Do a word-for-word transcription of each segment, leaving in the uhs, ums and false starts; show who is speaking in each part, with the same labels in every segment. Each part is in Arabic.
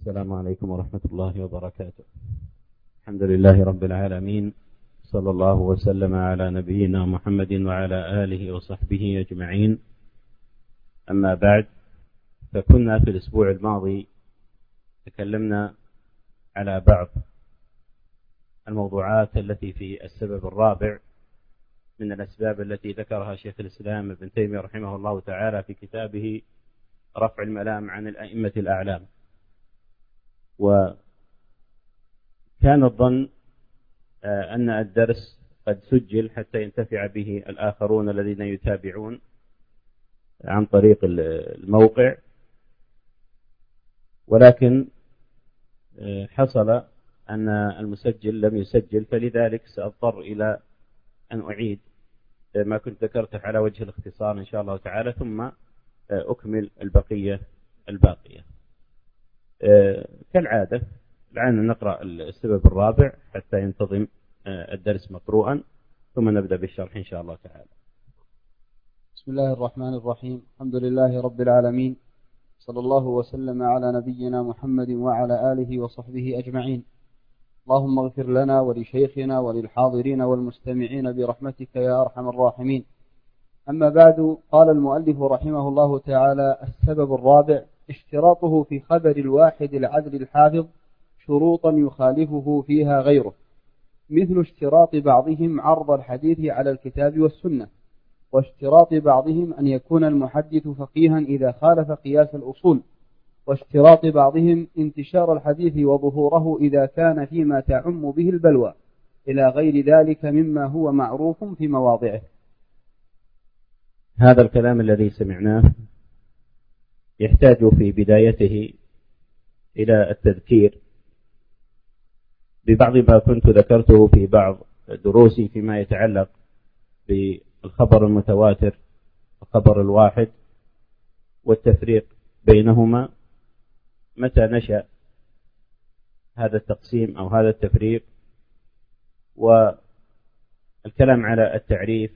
Speaker 1: السلام عليكم ورحمة الله وبركاته. الحمد لله رب العالمين، صلى الله وسلم على نبينا محمد وعلى آله وصحبه أجمعين. أما بعد، فكنا في الأسبوع الماضي تكلمنا على بعض الموضوعات التي في السبب الرابع من الأسباب التي ذكرها شيخ الإسلام ابن تيمية رحمه الله تعالى في كتابه رفع الملام عن الأئمة الأعلام. وكان الظن أن الدرس قد سجل حتى ينتفع به الآخرون الذين يتابعون عن طريق الموقع، ولكن حصل أن المسجل لم يسجل، فلذلك سأضطر إلى أن أعيد ما كنت ذكرته على وجه الاختصار إن شاء الله تعالى، ثم أكمل البقية الباقية. كالعادة الآن نقرأ السبب الرابع حتى ينتظم الدرس مقروءا، ثم نبدأ بالشرح إن شاء الله تعالى.
Speaker 2: بسم الله الرحمن الرحيم. الحمد لله رب العالمين، صلى الله وسلم على نبينا محمد وعلى آله وصحبه أجمعين. اللهم اغفر لنا ولشيخنا وللحاضرين والمستمعين برحمتك يا أرحم الراحمين. أما بعد، قال المؤلف رحمه الله تعالى: السبب الرابع اشتراطه في خبر الواحد العدل الحافظ شروطا يخالفه فيها غيره، مثل اشتراط بعضهم عرض الحديث على الكتاب والسنة، واشتراط بعضهم أن يكون المحدث فقيها إذا خالف قياس الأصول، واشتراط بعضهم انتشار الحديث وظهوره إذا كان فيما تعم به البلوى، إلى غير ذلك مما هو معروف في مواضعه.
Speaker 1: هذا الكلام الذي سمعناه يحتاج في بدايته إلى التذكير ببعض ما كنت ذكرته في بعض دروسي فيما يتعلق بالخبر المتواتر والخبر الواحد والتفريق بينهما، متى نشأ هذا التقسيم أو هذا التفريق، والكلام على التعريف،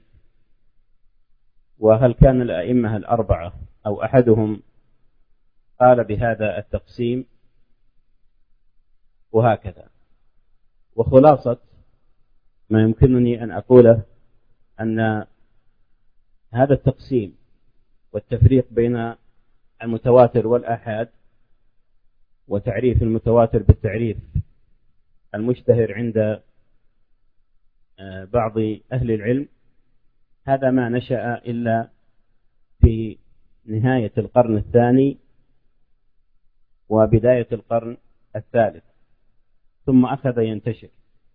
Speaker 1: وهل كان الأئمة الأربعة أو أحدهم قال بهذا التقسيم، وهكذا. وخلاصة ما يمكنني أن أقوله أن هذا التقسيم والتفريق بين المتواتر والآحاد، وتعريف المتواتر بالتعريف المشتهر عند بعض أهل العلم، هذا ما نشأ إلا في نهاية القرن الثاني وبداية القرن الثالث، ثم أخذ ينتشر.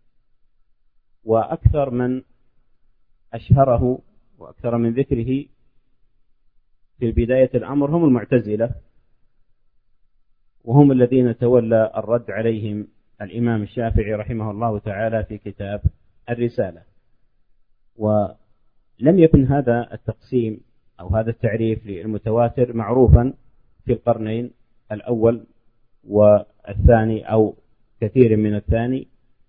Speaker 1: وأكثر من أشهره وأكثر من ذكره في بداية الأمر هم المعتزلة، وهم الذين تولى الرد عليهم الإمام الشافعي رحمه الله تعالى في كتاب الرسالة. ولم يكن هذا التقسيم أو هذا التعريف للمتواتر معروفا في القرنين الأول والثاني أو كثير من الثاني،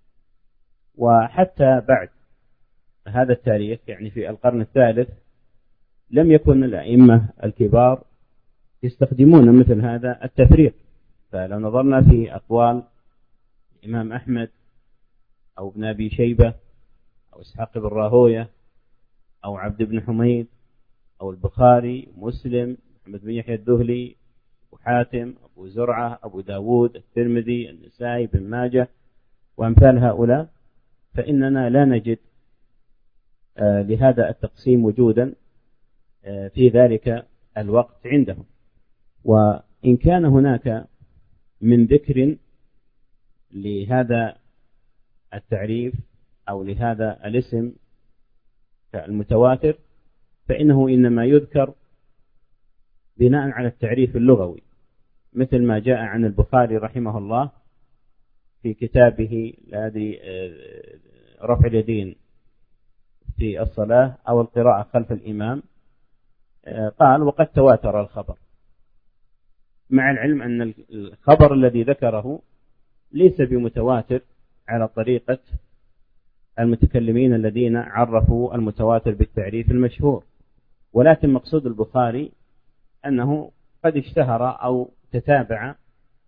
Speaker 1: وحتى بعد هذا التاريخ يعني في القرن الثالث لم يكن الأئمة الكبار يستخدمون مثل هذا التفريق. فلو نظرنا في أقوال الإمام أحمد أو ابن أبي شيبة أو إسحاق بن راهوية أو عبد بن حميد أو البخاري، مسلم، محمد بن يحيى الذهلي، أبو حاتم، أبو زرعة، أبو داود، الترمذي، النسائي، بن ماجه، وأمثال هؤلاء، فإننا لا نجد آه لهذا التقسيم وجودا آه في ذلك الوقت عندهم. وإن كان هناك من ذكر لهذا التعريف أو لهذا الاسم المتواتر، فإنه إنما يذكر بناء على التعريف اللغوي، مثل ما جاء عن البخاري رحمه الله في كتابه الذي رفع اليدين في الصلاة أو القراءة خلف الإمام، قال: وقد تواتر الخبر، مع العلم أن الخبر الذي ذكره ليس بمتواتر على طريقة المتكلمين الذين عرفوا المتواتر بالتعريف المشهور، ولكن مقصود البخاري أنه قد اشتهر أو تتابع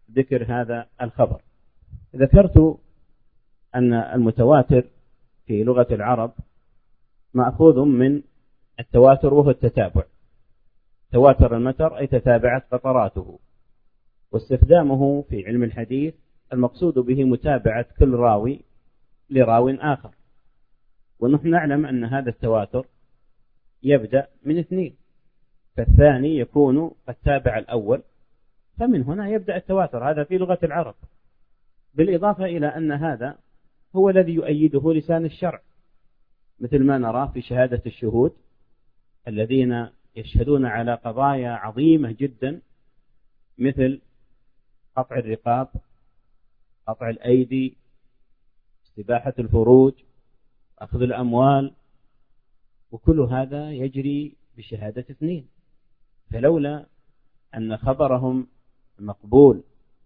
Speaker 1: ذكر هذا الخبر. ذكرت أن المتواتر في لغة العرب مأخوذ من التواتر وهو التتابع. تواتر المطر أي تتابعت قطراته، واستخدامه في علم الحديث المقصود به متابعة كل راوي لراو آخر، ونحن نعلم أن هذا التواتر يبدأ من اثنين، فالثاني يكون قد تابع الأول، فمن هنا يبدأ التواتر. هذا في لغة العرب، بالإضافة إلى أن هذا هو الذي يؤيده لسان الشرع، مثل ما نرى في شهادة الشهود الذين يشهدون على قضايا عظيمة جدا، مثل قطع الرقاب، قطع الأيدي، استباحة الفروج، أخذ الأموال، وكل هذا يجري بشهادة اثنين. فلولا أن خبرهم مقبول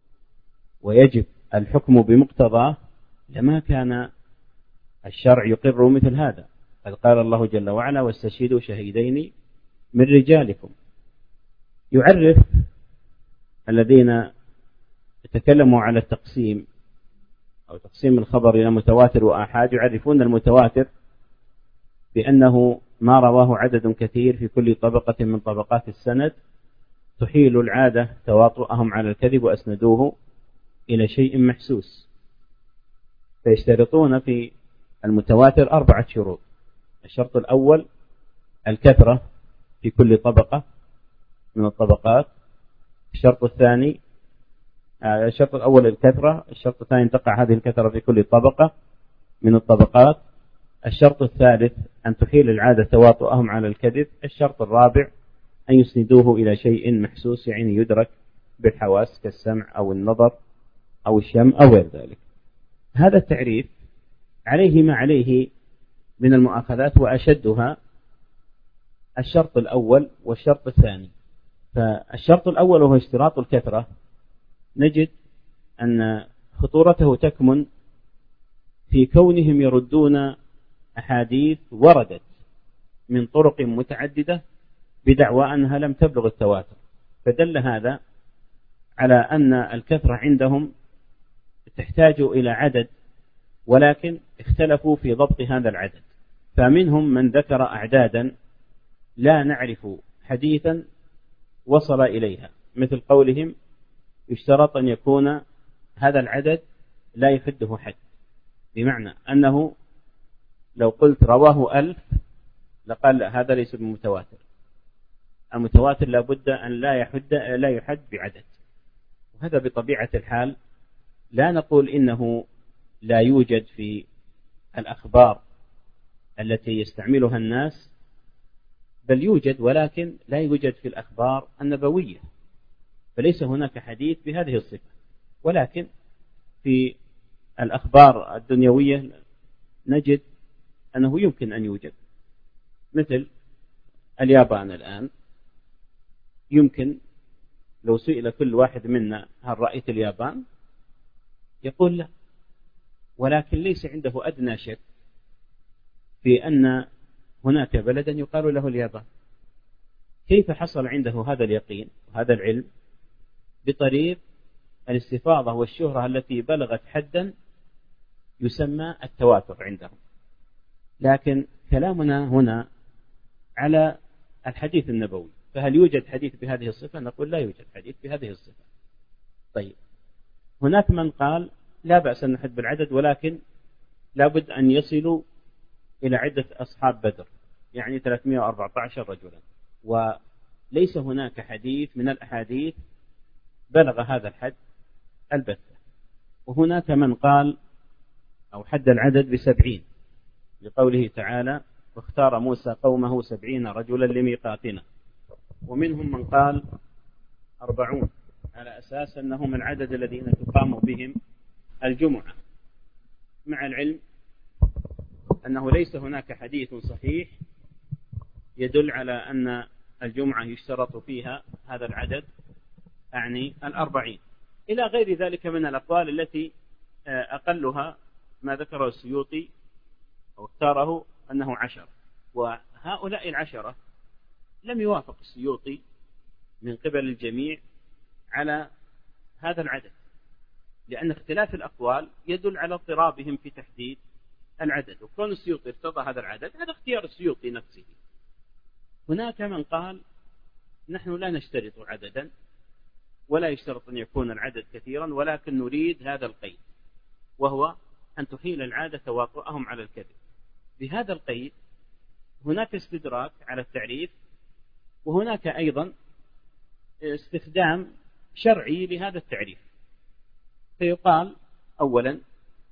Speaker 1: ويجب الحكم بمقتضاه لما كان الشرع يقر مثل هذا. قد قال الله جل وعلا: واستشهدوا شهيدين من رجالكم. يعرف الذين يتكلموا على التقسيم أو تقسيم الخبر إلى متواتر وآحاد، يعرفون المتواتر بأنه ما رواه عدد كثير في كل طبقة من طبقات السند تحيل العادة تواطؤهم على الكذب وأسندوه إلى شيء محسوس. فيشترطون في المتواتر أربعة شروط. الشرط الأول الكثرة في كل طبقة من الطبقات. الشرط الثاني الشرط الأول الكثرة. الشرط الثاني أن تقع هذه الكثرة في كل طبقة من الطبقات. الشرط الثالث أن تحيل العادة تواطؤهم على الكذب. الشرط الرابع أن يسندوه إلى شيء محسوس، يعني يدرك بالحواس كالسمع أو النظر أو الشم أو غير ذلك. هذا التعريف عليه ما عليه من المؤاخذات، وأشدها الشرط الأول والشرط الثاني. فالشرط الأول وهو اشتراط الكثرة، نجد أن خطورته تكمن في كونهم يردون أحاديث وردت من طرق متعددة بدعوى أنها لم تبلغ التواتر، فدل هذا على أن الكثرة عندهم تحتاج إلى عدد، ولكن اختلفوا في ضبط هذا العدد. فمنهم من ذكر أعدادا لا نعرف حديثا وصل إليها، مثل قولهم يشترط أن يكون هذا العدد لا يحده حد، بمعنى أنه لو قلت رواه ألف لقال لا، هذا ليس بمتواتر. المتواتر لابد أن لا يحد لا يحد بعدد. وهذا بطبيعة الحال لا نقول إنه لا يوجد في الأخبار التي يستعملها الناس، بل يوجد، ولكن لا يوجد في الأخبار النبوية، فليس هناك حديث بهذه الصفة. ولكن في الأخبار الدنيوية نجد أنه يمكن أن يوجد، مثل اليابان الآن. يمكن لو سئل كل واحد منا هل رأيت اليابان؟ يقول لا، ولكن ليس عنده أدنى شك في أن هناك بلدا يقال له اليابان. كيف حصل عنده هذا اليقين وهذا العلم؟ بطريق الاستفاضة والشهرة التي بلغت حدا يسمى التواتر عندهم. لكن كلامنا هنا على الحديث النبوي، فهل يوجد حديث بهذه الصفة؟ نقول لا يوجد حديث بهذه الصفة. طيب، هناك من قال لا بأس أن نحد بالعدد، ولكن لابد أن يصلوا إلى عدة أصحاب بدر، يعني ثلاثمائة وأربعة عشر رجلا، وليس هناك حديث من الأحاديث بلغ هذا الحد البتة. وهناك من قال أو حد العدد بسبعين، لقوله تعالى: واختار موسى قومه سبعين رجلا لميقاتنا. ومنهم من قال أربعون، على أساس أنهم العدد الذين تقام بهم الجمعة، مع العلم أنه ليس هناك حديث صحيح يدل على أن الجمعة يشترط فيها هذا العدد، يعني الأربعين، إلى غير ذلك من الأقوال التي أقلها ما ذكره السيوطي أو اختاره أنه عشر. وهؤلاء العشرة لم يوافق السيوطي من قبل الجميع على هذا العدد، لأن اختلاف الأقوال يدل على اضطرابهم في تحديد العدد، وكون السيوطي ارتضى هذا العدد هذا اختيار السيوطي نفسه. هناك من قال نحن لا نشترط عددا ولا يشترط أن يكون العدد كثيرا، ولكن نريد هذا القيد، وهو أن تحيل العادة تواطؤهم على الكذب. بهذا القيد هناك استدراك على التعريف، وهناك أيضا استخدام شرعي لهذا التعريف. فيقال أولا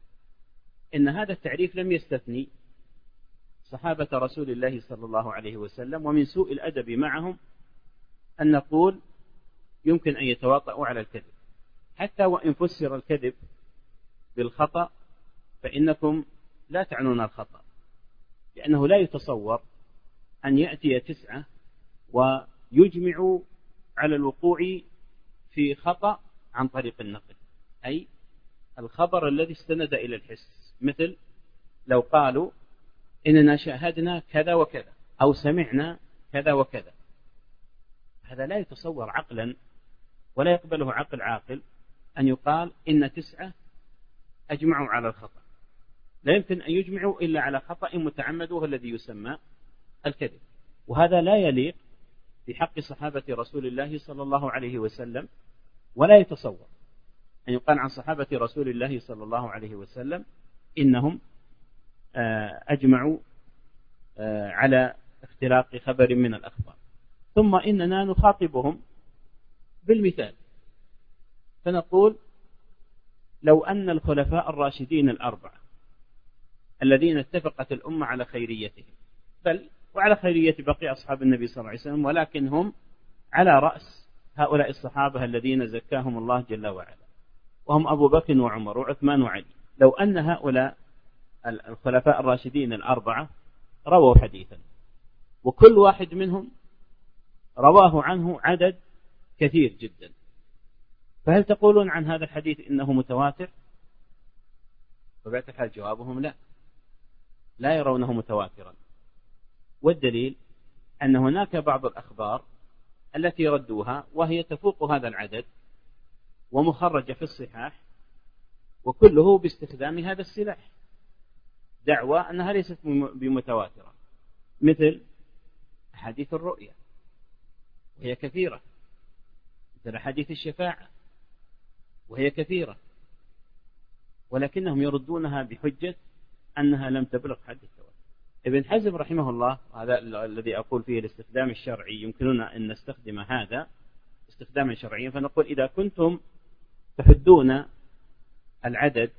Speaker 1: إن هذا التعريف لم يستثني صحابة رسول الله صلى الله عليه وسلم، ومن سوء الأدب معهم أن نقول يمكن أن يتواطؤوا على الكذب، حتى وإن فسر الكذب بالخطأ فإنكم لا تعنون الخطأ، لأنه لا يتصور أن يأتي تسعة ويجمع على الوقوع في خطأ عن طريق النقل، أي الخبر الذي استند إلى الحس، مثل لو قالوا إننا شاهدنا كذا وكذا أو سمعنا كذا وكذا، هذا لا يتصور عقلا ولا يقبله عقل عاقل أن يقال إن تسعة أجمعوا على الخطأ. لا يمكن أن يجمعوا إلا على خطأ متعمد وهو الذي يسمى الكذب، وهذا لا يليق بحق صحابة رسول الله صلى الله عليه وسلم، ولا يتصور أن يقال عن صحابة رسول الله صلى الله عليه وسلم إنهم أجمعوا على اختلاق خبر من الأخبار. ثم إننا نخاطبهم بالمثال، فنقول لو أن الخلفاء الراشدين الأربعة الذين اتفقت الأمة على خيريتهم، بل وعلى خيرية بقي أصحاب النبي صلى الله عليه وسلم، ولكن هم على رأس هؤلاء الصحابة الذين زكاهم الله جل وعلا، وهم أبو بكر وعمر وعثمان وعلي، لو أن هؤلاء الخلفاء الراشدين الأربعة رووا حديثا وكل واحد منهم رواه عنه عدد كثير جدا، فهل تقولون عن هذا الحديث إنه متواتر؟ طبيعة الحال جوابهم لا، لا يرونه متواترا. والدليل أن هناك بعض الأخبار التي ردوها وهي تفوق هذا العدد ومخرجة في الصحاح، وكله باستخدام هذا السلاح، دعوى أنها ليست بمتواترة، مثل حديث الرؤيا وهي كثيرة، مثل حديث الشفاعة وهي كثيرة، ولكنهم يردونها بحجة أنها لم تبلغ حد التواتر. ابن حزم رحمه الله، هذا الذي أقول فيه الاستخدام الشرعي، يمكننا أن نستخدم هذا استخداما شرعيا، فنقول إذا كنتم تحدون العدد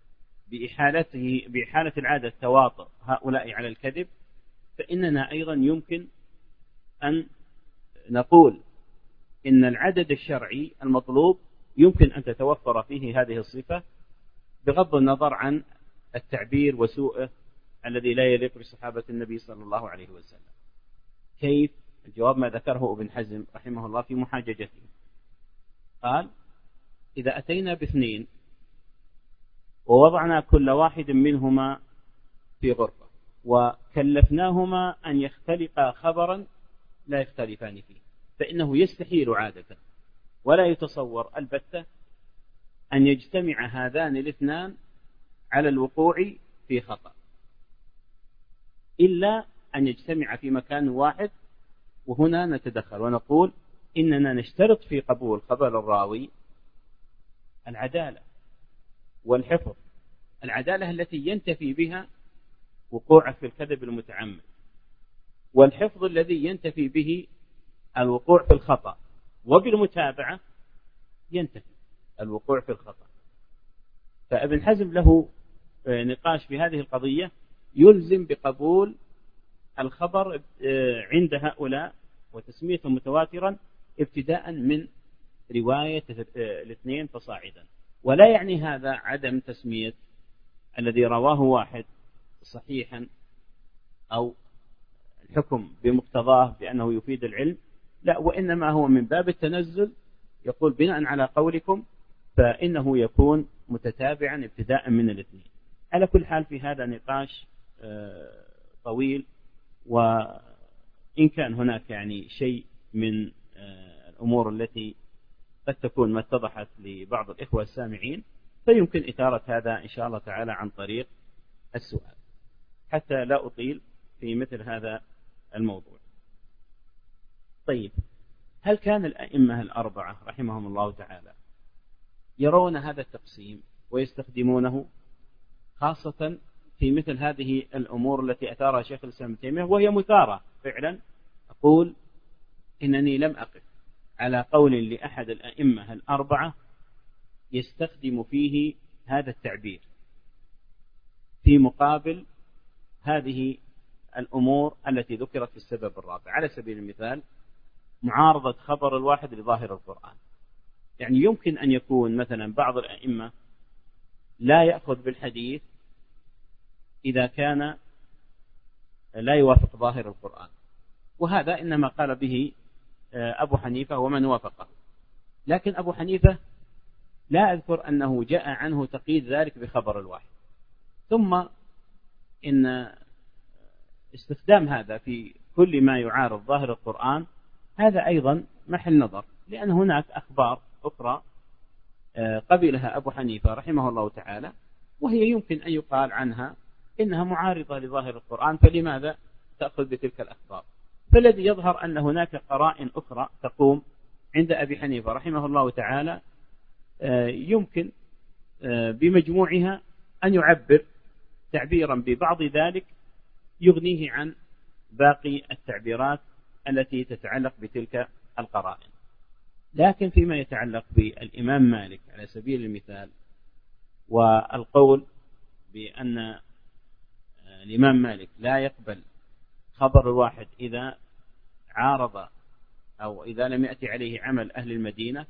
Speaker 1: بإحالته بإحالة العادة تواطؤ هؤلاء على الكذب، فإننا أيضا يمكن أن نقول إن العدد الشرعي المطلوب يمكن أن تتوفر فيه هذه الصفة، بغض النظر عن التعبير وسوءه الذي لا يليق بصحابة النبي صلى الله عليه وسلم. كيف؟ الجواب ما ذكره ابن حزم رحمه الله في محاججته، قال إذا أتينا باثنين ووضعنا كل واحد منهما في غرفة وكلفناهما أن يختلقا خبرا لا يختلفان فيه، فإنه يستحيل عادة ولا يتصور البتة أن يجتمع هذان الاثنان على الوقوع في خطأ، إلا أن يجتمع في مكان واحد. وهنا نتدخل ونقول إننا نشترط في قبول خبر الراوي العدالة والحفظ، العدالة التي ينتفي بها وقوعه في الكذب المتعمد، والحفظ الذي ينتفي به الوقوع في الخطأ، وبالمتابعة ينتفي الوقوع في الخطأ. فابن حزم له نقاش في هذه القضية، يلزم بقبول الخبر عند هؤلاء وتسميته متواترا ابتداء من رواية الاثنين فصاعدا، ولا يعني هذا عدم تسمية الذي رواه واحد صحيحا أو الحكم بمقتضاه بأنه يفيد العلم، لا، وإنما هو من باب التنزل، يقول بناء على قولكم فإنه يكون متتابعا ابتداء من الاثنين. على كل حال في هذا نقاش طويل، وإن كان هناك يعني شيء من الأمور التي قد تكون ما اتضحت لبعض الإخوة السامعين، فيمكن إثارة هذا إن شاء الله تعالى عن طريق السؤال، حتى لا أطيل في مثل هذا الموضوع. طيب، هل كان الأئمة الأربعة رحمهم الله تعالى يرون هذا التقسيم ويستخدمونه، خاصة في مثل هذه الأمور التي أثارها شيخ الإسلام ابن تيمية، وهي مثارة فعلا؟ أقول إنني لم أقف على قول لأحد الأئمة الأربعة يستخدم فيه هذا التعبير في مقابل هذه الأمور التي ذكرت في السبب الرابع. على سبيل المثال، معارضة خبر الواحد لظاهر القرآن. يعني يمكن أن يكون مثلا بعض الأئمة لا يأخذ بالحديث إذا كان لا يوافق ظاهر القرآن، وهذا إنما قال به أبو حنيفة ومن وافقه، لكن أبو حنيفة لا أذكر أنه جاء عنه تقييد ذلك بخبر الواحد. ثم إن استخدام هذا في كل ما يعارض ظاهر القرآن هذا أيضا محل نظر، لأن هناك أخبار أخرى قبلها أبو حنيفة رحمه الله تعالى، وهي يمكن أن يقال عنها إنها معارضة لظاهر القرآن، فلماذا تأخذ بتلك الأخبار؟ فالذي يظهر أن هناك قرائن أخرى تقوم عند أبي حنيفة رحمه الله تعالى يمكن بمجموعها أن يعبر تعبيرا ببعض ذلك يغنيه عن باقي التعبيرات التي تتعلق بتلك القرائن. لكن فيما يتعلق بالإمام مالك على سبيل المثال، والقول بأن الإمام مالك لا يقبل خبر الواحد إذا عارض أو إذا لم يأتي عليه عمل أهل المدينة،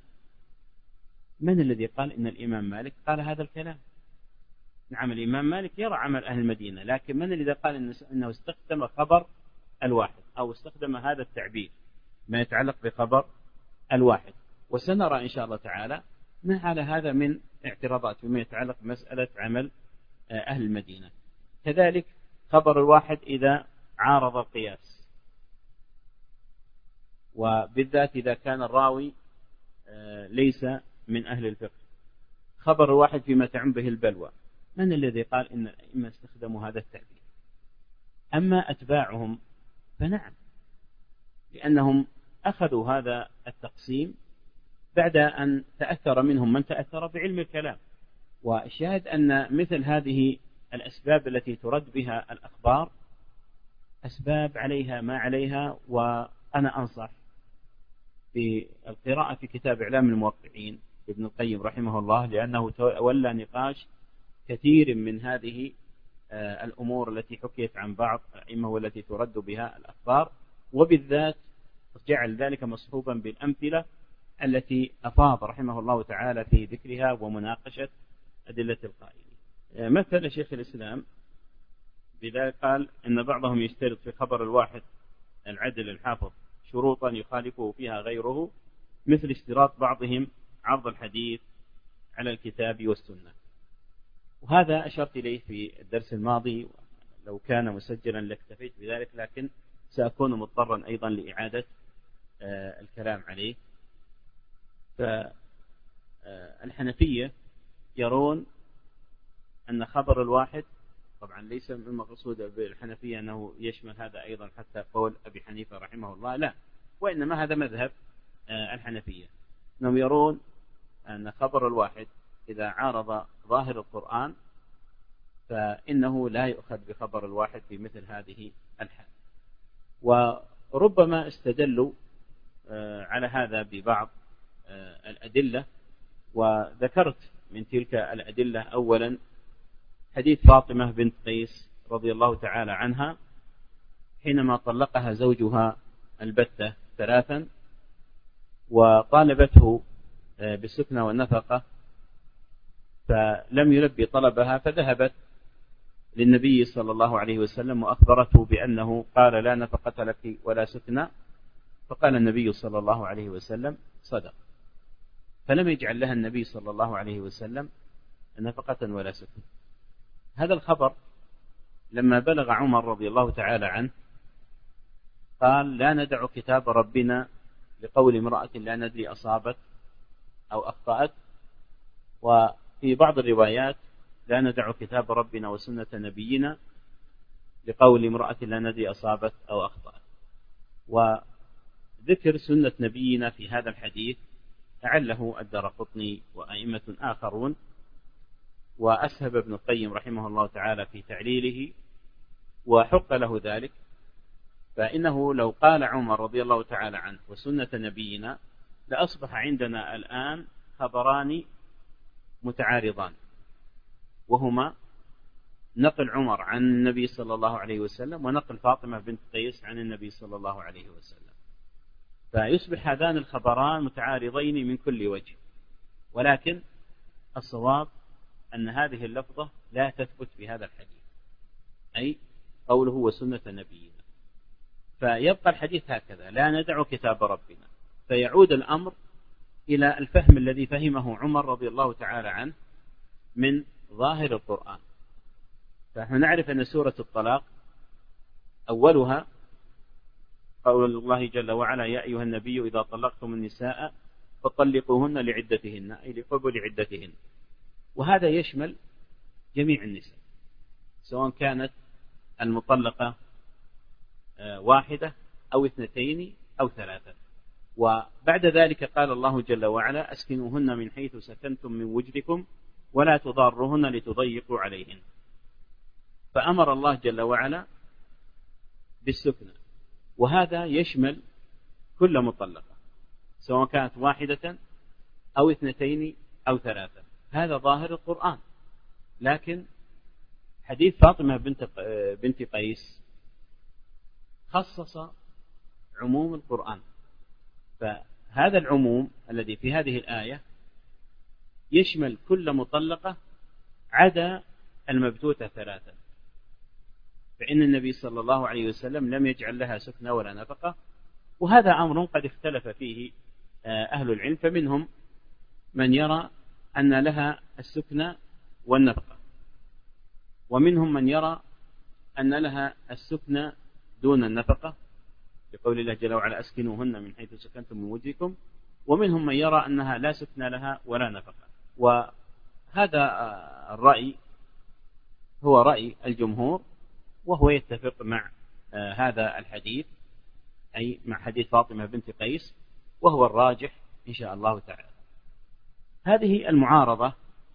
Speaker 1: من الذي قال إن الإمام مالك قال هذا الكلام؟ نعم، الإمام مالك يرى عمل أهل المدينة، لكن من الذي قال إنه استخدم خبر الواحد أو استخدم هذا التعبير ما يتعلق بخبر الواحد؟ وسنرى إن شاء الله تعالى ما على هذا من اعتراضات فيما يتعلق بمسألة عمل أهل المدينة. كذلك خبر الواحد إذا عارض القياس، وبالذات إذا كان الراوي ليس من أهل الفقه. خبر الواحد فيما تعم به البلوى، من الذي قال إن الأئمة استخدموا هذا التعبير؟ أما أتباعهم فنعم، لأنهم أخذوا هذا التقسيم بعد أن تأثر منهم من تأثر بعلم الكلام. والشاهد أن مثل هذه الأسباب التي ترد بها الأخبار أسباب عليها ما عليها، وأنا أنصح بالقراءة في كتاب إعلام الموقعين ابن القيم رحمه الله، لأنه تولى نقاش كثير من هذه الأمور التي حكيت عن بعض الأئمة والتي ترد بها الأخبار، وبالذات جعل ذلك مصحوبا بالأمثلة التي أفاض رحمه الله تعالى في ذكرها ومناقشة أدلة القائلين. مثل شيخ الإسلام بذلك قال إن بعضهم يشترط في خبر الواحد العدل الحافظ شروطا يخالفه فيها غيره، مثل اشتراط بعضهم عرض الحديث على الكتاب والسنة. وهذا أشرت إليه في الدرس الماضي، لو كان مسجلا لاكتفيت بذلك، لكن سأكون مضطرا أيضا لإعادة الكلام عليه. فالحنفية يرون أن خبر الواحد، طبعا ليس من المقصود بالحنفية أنه يشمل هذا أيضا حتى قول أبي حنيفة رحمه الله، لا، وإنما هذا مذهب الحنفية، أنهم يرون أن خبر الواحد إذا عارض ظاهر القرآن فإنه لا يؤخذ بخبر الواحد في مثل هذه الحال. وربما استدلوا على هذا ببعض الأدلة، وذكرت من تلك الأدلة أولا حديث فاطمة بنت قيس رضي الله تعالى عنها حينما طلقها زوجها البتة ثلاثا وطالبته بالسكنة والنفقة، فلم يلبي طلبها، فذهبت للنبي صلى الله عليه وسلم وأخبرته بأنه قال لا نفقة لك ولا سكنة، فقال النبي صلى الله عليه وسلم صدق، فلم يجعل لها النبي صلى الله عليه وسلم نفقة ولا سكنة. هذا الخبر لما بلغ عمر رضي الله تعالى عنه قال لا ندع كتاب ربنا لقول امرأة لا ندري أصابت أو أخطأت. وفي بعض الروايات لا ندع كتاب ربنا وسنة نبينا لقول امرأة لا ندري أصابت أو أخطأت. وذكر سنة نبينا في هذا الحديث أعله الدارقطني وأئمة آخرون، وأسهب ابن القيم رحمه الله تعالى في تعليله، وحق له ذلك. فإنه لو قال عمر رضي الله تعالى عنه وسنة نبينا لأصبح عندنا الآن خبران متعارضان، وهما نقل عمر عن النبي صلى الله عليه وسلم ونقل فاطمة بنت قيس عن النبي صلى الله عليه وسلم. فيصبح هذان الخبران متعارضين من كل وجه، ولكن الصواب أن هذه اللفظة لا تثبت في هذا الحديث، أي قوله وسنة نبينا. فيبقى الحديث هكذا لا ندع كتاب ربنا، فيعود الأمر إلى الفهم الذي فهمه عمر رضي الله تعالى عنه من ظاهر القرآن. فنحن نعرف أن سورة الطلاق أولها قول الله جل وعلا يا أيها النبي إذا طلقتم النساء فطلقوهن لعدتهن، أي لقبل عدتهن. وهذا يشمل جميع النساء سواء كانت المطلقة واحدة أو اثنتين أو ثلاثة. وبعد ذلك قال الله جل وعلا أسكنوهن من حيث سكنتم من وجدكم ولا تضاروهن لتضيقوا عليهن. فأمر الله جل وعلا بالسكنة، وهذا يشمل كل مطلقة سواء كانت واحدة أو اثنتين أو ثلاثة. هذا ظاهر القرآن. لكن حديث فاطمة بنت بنت قيس خصص عموم القرآن، فهذا العموم الذي في هذه الآية يشمل كل مطلقة عدا المبتوتة ثلاثة، فإن النبي صلى الله عليه وسلم لم يجعل لها سكنة ولا نفقة. وهذا أمر قد اختلف فيه أهل العلم، فمنهم من يرى أن لها السكنة والنفقة، ومنهم من يرى أن لها السكنة دون النفقة بقول الله جل وعلا أسكنوهن من حيث سكنتم من وجدكم، ومنهم من يرى أنها لا سكن لها ولا نفقة. وهذا الرأي هو رأي الجمهور، وهو يتفق مع هذا الحديث، أي مع حديث فاطمة بنت قيس، وهو الراجح إن شاء الله تعالى. هذه المعارضة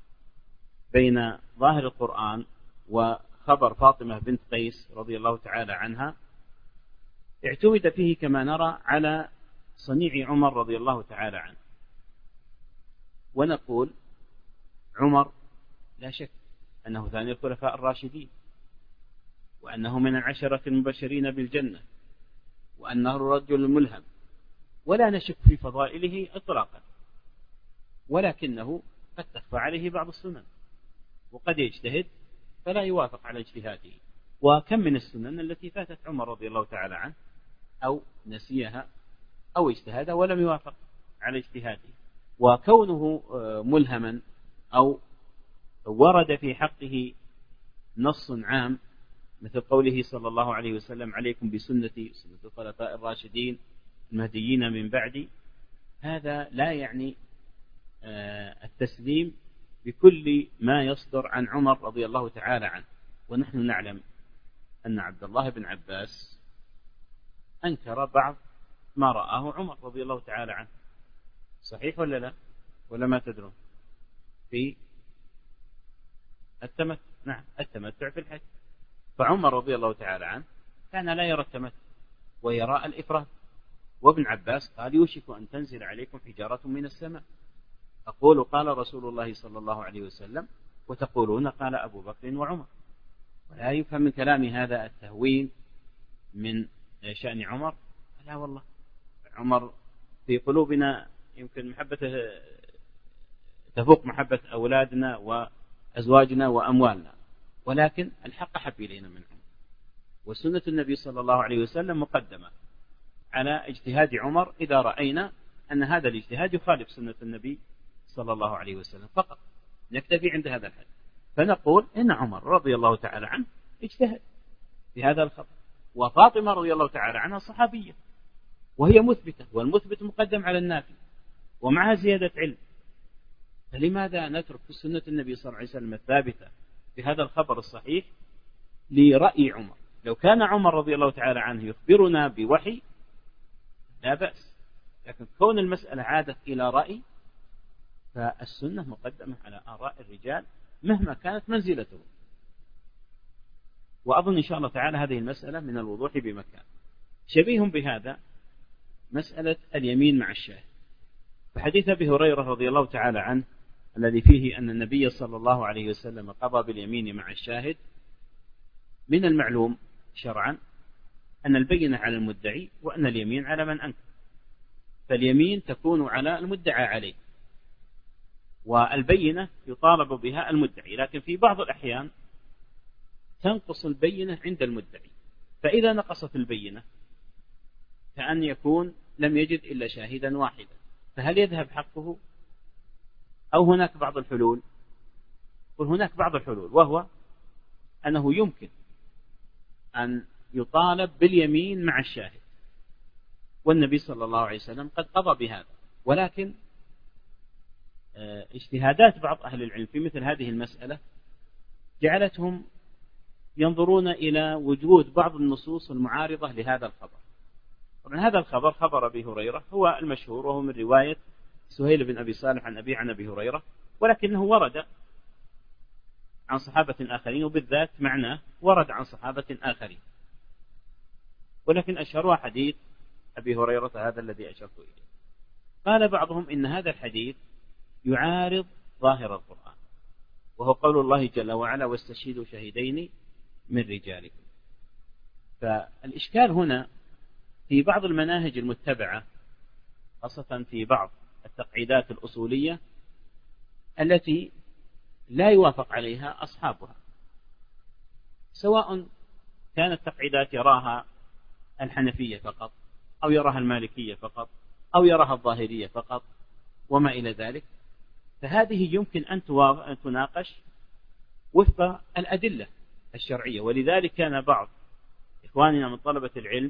Speaker 1: بين ظاهر القرآن وخبر فاطمة بنت قيس رضي الله تعالى عنها اعتمد فيه كما نرى على صنيع عمر رضي الله تعالى عنه. ونقول عمر لا شك أنه ثاني الخلفاء الراشدين، وأنه من العشرة المبشرين بالجنة، وأنه الرجل الملهم، ولا نشك في فضائله إطلاقا، ولكنه قد تخفى عليه بعض السنن، وقد يجتهد فلا يوافق على اجتهاده. وكم من السنن التي فاتت عمر رضي الله تعالى عنه أو نسيها أو اجتهد ولم يوافق على اجتهاده. وكونه ملهما أو ورد في حقه نص عام مثل قوله صلى الله عليه وسلم عليكم بسنتي وسنة الخلفاء الراشدين المهديين من بعدي، هذا لا يعني التسليم بكل ما يصدر عن عمر رضي الله تعالى عنه. ونحن نعلم أن عبد الله بن عباس أنكر بعض ما رآه عمر رضي الله تعالى عنه، صحيح ولا لا؟ ولا ما تدرون؟ في التمتع، نعم التمتع في الحج. فعمر رضي الله تعالى عنه كان لا يرى التمتع ويرى الإفراد، وابن عباس قال يوشك أن تنزل عليكم حجارة من السماء، أقول قال رسول الله صلى الله عليه وسلم وتقولون قال أبو بكر وعمر. ولا يفهم من كلام هذا التهوين من شأن عمر، لا والله عمر في قلوبنا يمكن محبته تفوق محبة أولادنا وأزواجنا وأموالنا، ولكن الحق حب إلينا من عمر، وسنة النبي صلى الله عليه وسلم مقدمة على اجتهاد عمر إذا رأينا أن هذا الاجتهاد يخالف سنة النبي صلى الله عليه وسلم، فقط نكتفي عند هذا الحد. فنقول إن عمر رضي الله تعالى عنه اجتهد في هذا الخبر، وفاطمة رضي الله تعالى عنها صحابية وهي مثبتة، والمثبت مقدم على النافي ومعها زيادة علم، فلماذا نترك سنة النبي صلى الله عليه وسلم الثابتة في هذا الخبر الصحيح لرأي عمر؟ لو كان عمر رضي الله تعالى عنه يخبرنا بوحي لا بأس، لكن كون المسألة عادت إلى رأي فالسنة مقدمة على آراء الرجال مهما كانت منزلته. وأظن إن شاء الله تعالى هذه المسألة من الوضوح بمكان. شبيه بهذا مسألة اليمين مع الشاهد، فحديث أبي هريرة رضي الله تعالى عنه الذي فيه أن النبي صلى الله عليه وسلم قضى باليمين مع الشاهد، من المعلوم شرعا أن البينة على المدعي وأن اليمين على من أنكر، فاليمين تكون على المدعى عليه والبينة يطالب بها المدعي، لكن في بعض الأحيان تنقص البينة عند المدعي، فإذا نقصت البينة كأن يكون لم يجد إلا شاهدا واحدا، فهل يذهب حقه أو هناك بعض الحلول؟ وهناك بعض الحلول، وهو أنه يمكن أن يطالب باليمين مع الشاهد، والنبي صلى الله عليه وسلم قد قضى بهذا، ولكن اجتهادات بعض أهل العلم في مثل هذه المسألة جعلتهم ينظرون إلى وجود بعض النصوص المعارضة لهذا الخبر. طبعا هذا الخبر خبر أبي هريرة هو المشهور، وهو من رواية سهيل بن أبي صالح عن أبي عن أبي هريرة، ولكنه ورد عن صحابة آخرين، وبالذات معناه ورد عن صحابة آخرين، ولكن أشهرها حديث أبي هريرة هذا الذي أشرت إليه. قال بعضهم إن هذا الحديث يعارض ظاهر القرآن، وهو قول الله جل وعلا واستشهدوا شهيدين من رجالكم. فالإشكال هنا في بعض المناهج المتبعة، خاصة في بعض التقعيدات الأصولية التي لا يوافق عليها أصحابها، سواء كانت تقعيدات يراها الحنفية فقط أو يراها المالكية فقط أو يراها الظاهرية فقط وما إلى ذلك، فهذه يمكن أن تناقش وفق الأدلة الشرعية. ولذلك كان بعض إخواننا من طلبة العلم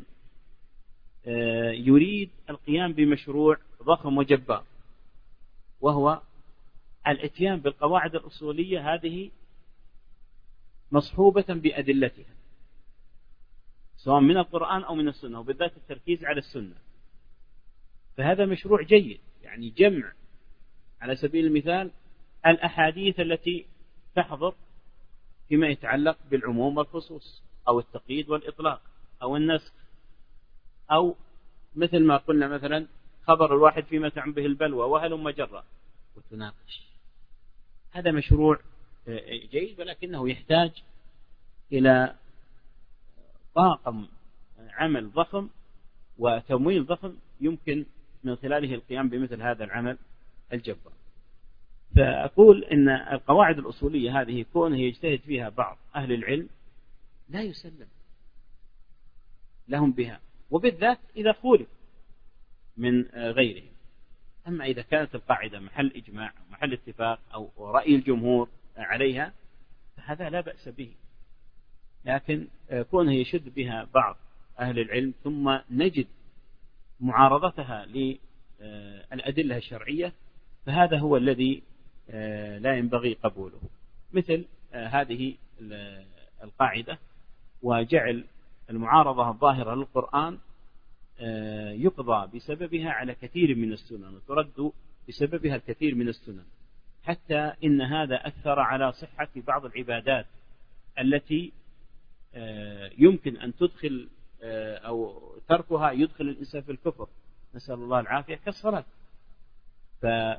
Speaker 1: يريد القيام بمشروع ضخم وجبار، وهو الاتيان بالقواعد الأصولية هذه مصحوبة بأدلتها سواء من القرآن أو من السنة، وبالذات التركيز على السنة. فهذا مشروع جيد، يعني جمع على سبيل المثال الأحاديث التي تحضر فيما يتعلق بالعموم والخصوص أو التقييد والإطلاق أو النسخ، أو مثل ما قلنا مثلا خبر الواحد فيما تعم به البلوى وهلم جرا، وتناقش. هذا مشروع جيد، ولكنه يحتاج إلى طاقم عمل ضخم وتمويل ضخم يمكن من خلاله القيام بمثل هذا العمل الجبار. فأقول إن القواعد الأصولية هذه كونه يجتهد فيها بعض أهل العلم لا يسلم لهم بها، وبالذات إذا خولف من غيرهم. أما إذا كانت القاعدة محل إجماع أو محل اتفاق أو رأي الجمهور عليها فهذا لا بأس به، لكن كونه يشد بها بعض أهل العلم ثم نجد معارضتها للأدلة الشرعية فهذا هو الذي لا ينبغي قبوله، مثل هذه القاعدة وجعل المعارضة الظاهرة للقرآن يقضى بسببها على كثير من السنن وترد بسببها الكثير من السنن، حتى إن هذا أثر على صحة بعض العبادات التي يمكن أن تدخل أو تركها يدخل الإنسان في الكفر، نسأل الله العافية، كالصلاة. فبعض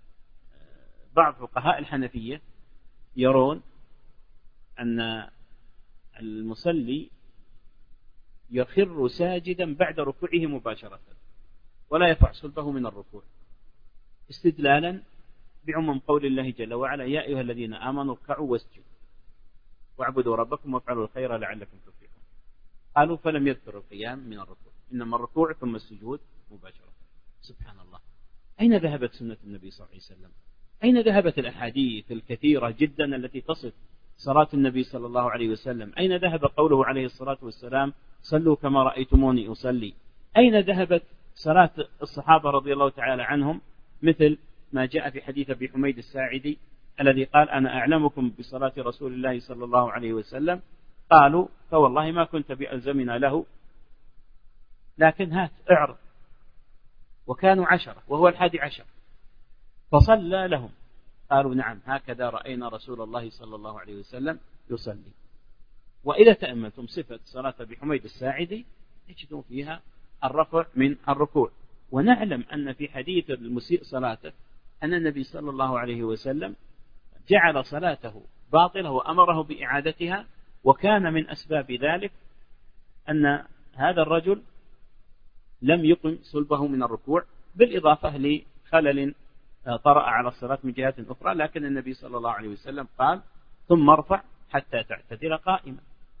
Speaker 1: فقهاء الحنفية يرون أن المصلي يخر ساجدا بعد ركوعه مباشرة ولا يرفع صلبه من الركوع، استدلالا بعموم قول الله جل وعلا يا أيها الذين آمنوا اركعوا واسجدوا واعبدوا ربكم وافعلوا الخير لعلكم تفلحون. قالوا فلم يذكر القيام من الركوع، إنما الركوع ثم السجود مباشرة. سبحان الله، أين ذهبت سنة النبي صلى الله عليه وسلم؟ أين ذهبت الأحاديث الكثيرة جدا التي تصف صلاة النبي صلى الله عليه وسلم؟ أين ذهب قوله عليه الصلاة والسلام صلوا كما رأيتموني أصلي؟ أين ذهبت صلاة الصحابة رضي الله تعالى عنهم مثل ما جاء في حديث أبي حميد الساعدي الذي قال أنا أعلمكم بصلاة رسول الله صلى الله عليه وسلم، قالوا فوالله ما كنت بألزمنا له، لكن هات اعرض. وكانوا عشرة وهو الحادي عشر، فصلى لهم، قالوا نعم هكذا رأينا رسول الله صلى الله عليه وسلم يصلي. وإذا تأملتم صفة صلاة أبي حميد الساعدي تجدون فيها الرفع من الركوع. ونعلم أن في حديث المسيء صلاته أن النبي صلى الله عليه وسلم جعل صلاته باطلة وأمره بإعادتها، وكان من أسباب ذلك أن هذا الرجل لم يقم صلبه من الركوع، بالإضافة لخلل طرأ على الصلاة من جهة أخرى، لكن النبي صلى الله عليه وسلم قال ثم ارفع حتى تعتدل قائما.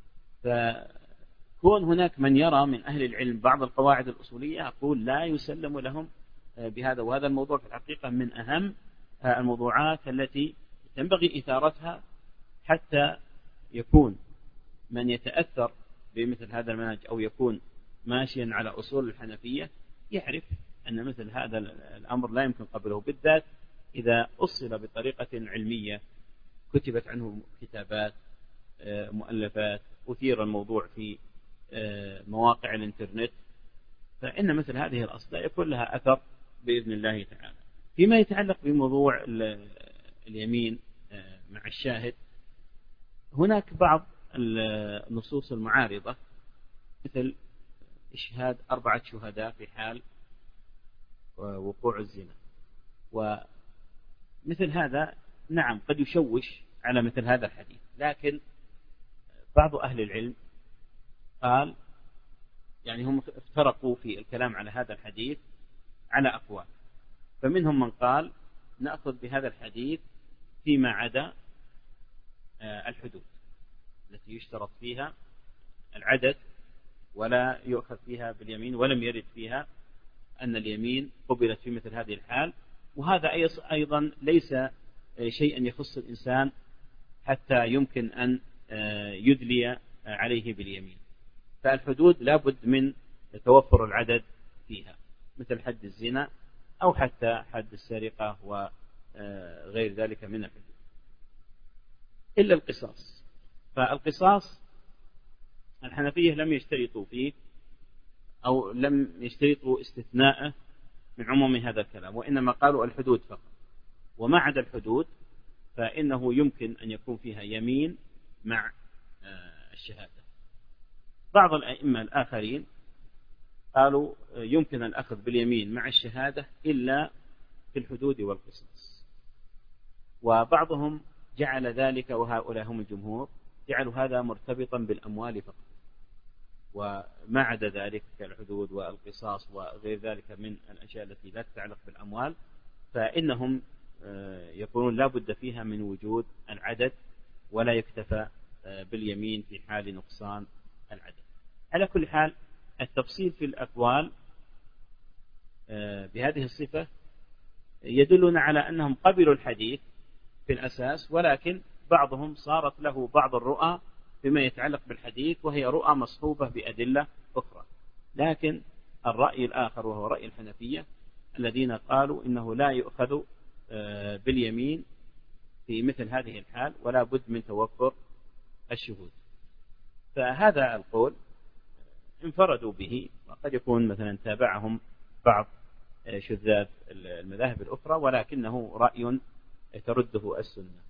Speaker 1: فكون هناك من يرى من أهل العلم بعض القواعد الأصولية أقول لا يسلم لهم بهذا. وهذا الموضوع في الحقيقة من أهم الموضوعات التي ينبغي إثارتها حتى يكون من يتأثر بمثل هذا المنهج أو يكون ماشيا على أصول الحنفية يعرف أن مثل هذا الأمر لا يمكن قبله، بالذات إذا أصل بطريقة علمية كتبت عنه كتابات مؤلفات أثير الموضوع في مواقع الإنترنت، فإن مثل هذه الأصداء يكون لها أثر بإذن الله تعالى. فيما يتعلق بموضوع اليمين مع الشاهد، هناك بعض النصوص المعارضة مثل إشهاد أربعة شهداء في حال وقوع الزنا، ومثل هذا نعم قد يشوش على مثل هذا الحديث، لكن بعض أهل العلم قال يعني هم افترقوا في الكلام على هذا الحديث على أقوال، فمنهم من قال نأخذ بهذا الحديث فيما عدا الحدود التي يشترط فيها العدد ولا يؤخذ فيها باليمين، ولم يرد فيها أن اليمين قبلت في مثل هذه الحال. وهذا أيضا ليس شيئا يخص الإنسان حتى يمكن أن يدلي عليه باليمين، فالحدود لا بد من توفر العدد فيها، مثل حد الزنا أو حتى حد السرقة وغير ذلك من الحدود، إلا القصاص. فالقصاص الحنفية لم يشترطوا فيه أو لم يشترطوا استثناءه من عموم هذا الكلام، وإنما قالوا الحدود فقط، وما عدا الحدود فإنه يمكن أن يكون فيها يمين مع الشهادة. بعض الأئمة الآخرين قالوا يمكن الأخذ باليمين مع الشهادة إلا في الحدود والقصاص، وبعضهم جعل ذلك، وهؤلاء هم الجمهور، جعلوا هذا مرتبطا بالأموال فقط، وما عدا ذلك كالحدود والقصاص وغير ذلك من الأشياء التي لا تتعلق بالأموال فإنهم يقولون لا بد فيها من وجود العدد ولا يكتفى باليمين في حال نقصان العدد. على كل حال التفصيل في الأقوال بهذه الصفة يدلنا على أنهم قبلوا الحديث في الأساس، ولكن بعضهم صارت له بعض الرؤى بما يتعلق بالحديث، وهي رؤى مصحوبة بأدلة أخرى. لكن الرأي الآخر وهو رأي الحنفية الذين قالوا إنه لا يؤخذ باليمين في مثل هذه الحال ولا بد من توفر الشهود، فهذا القول انفردوا به، وقد يكون مثلا تابعهم بعض شذاذ المذاهب الأخرى، ولكنه رأي ترده السنة.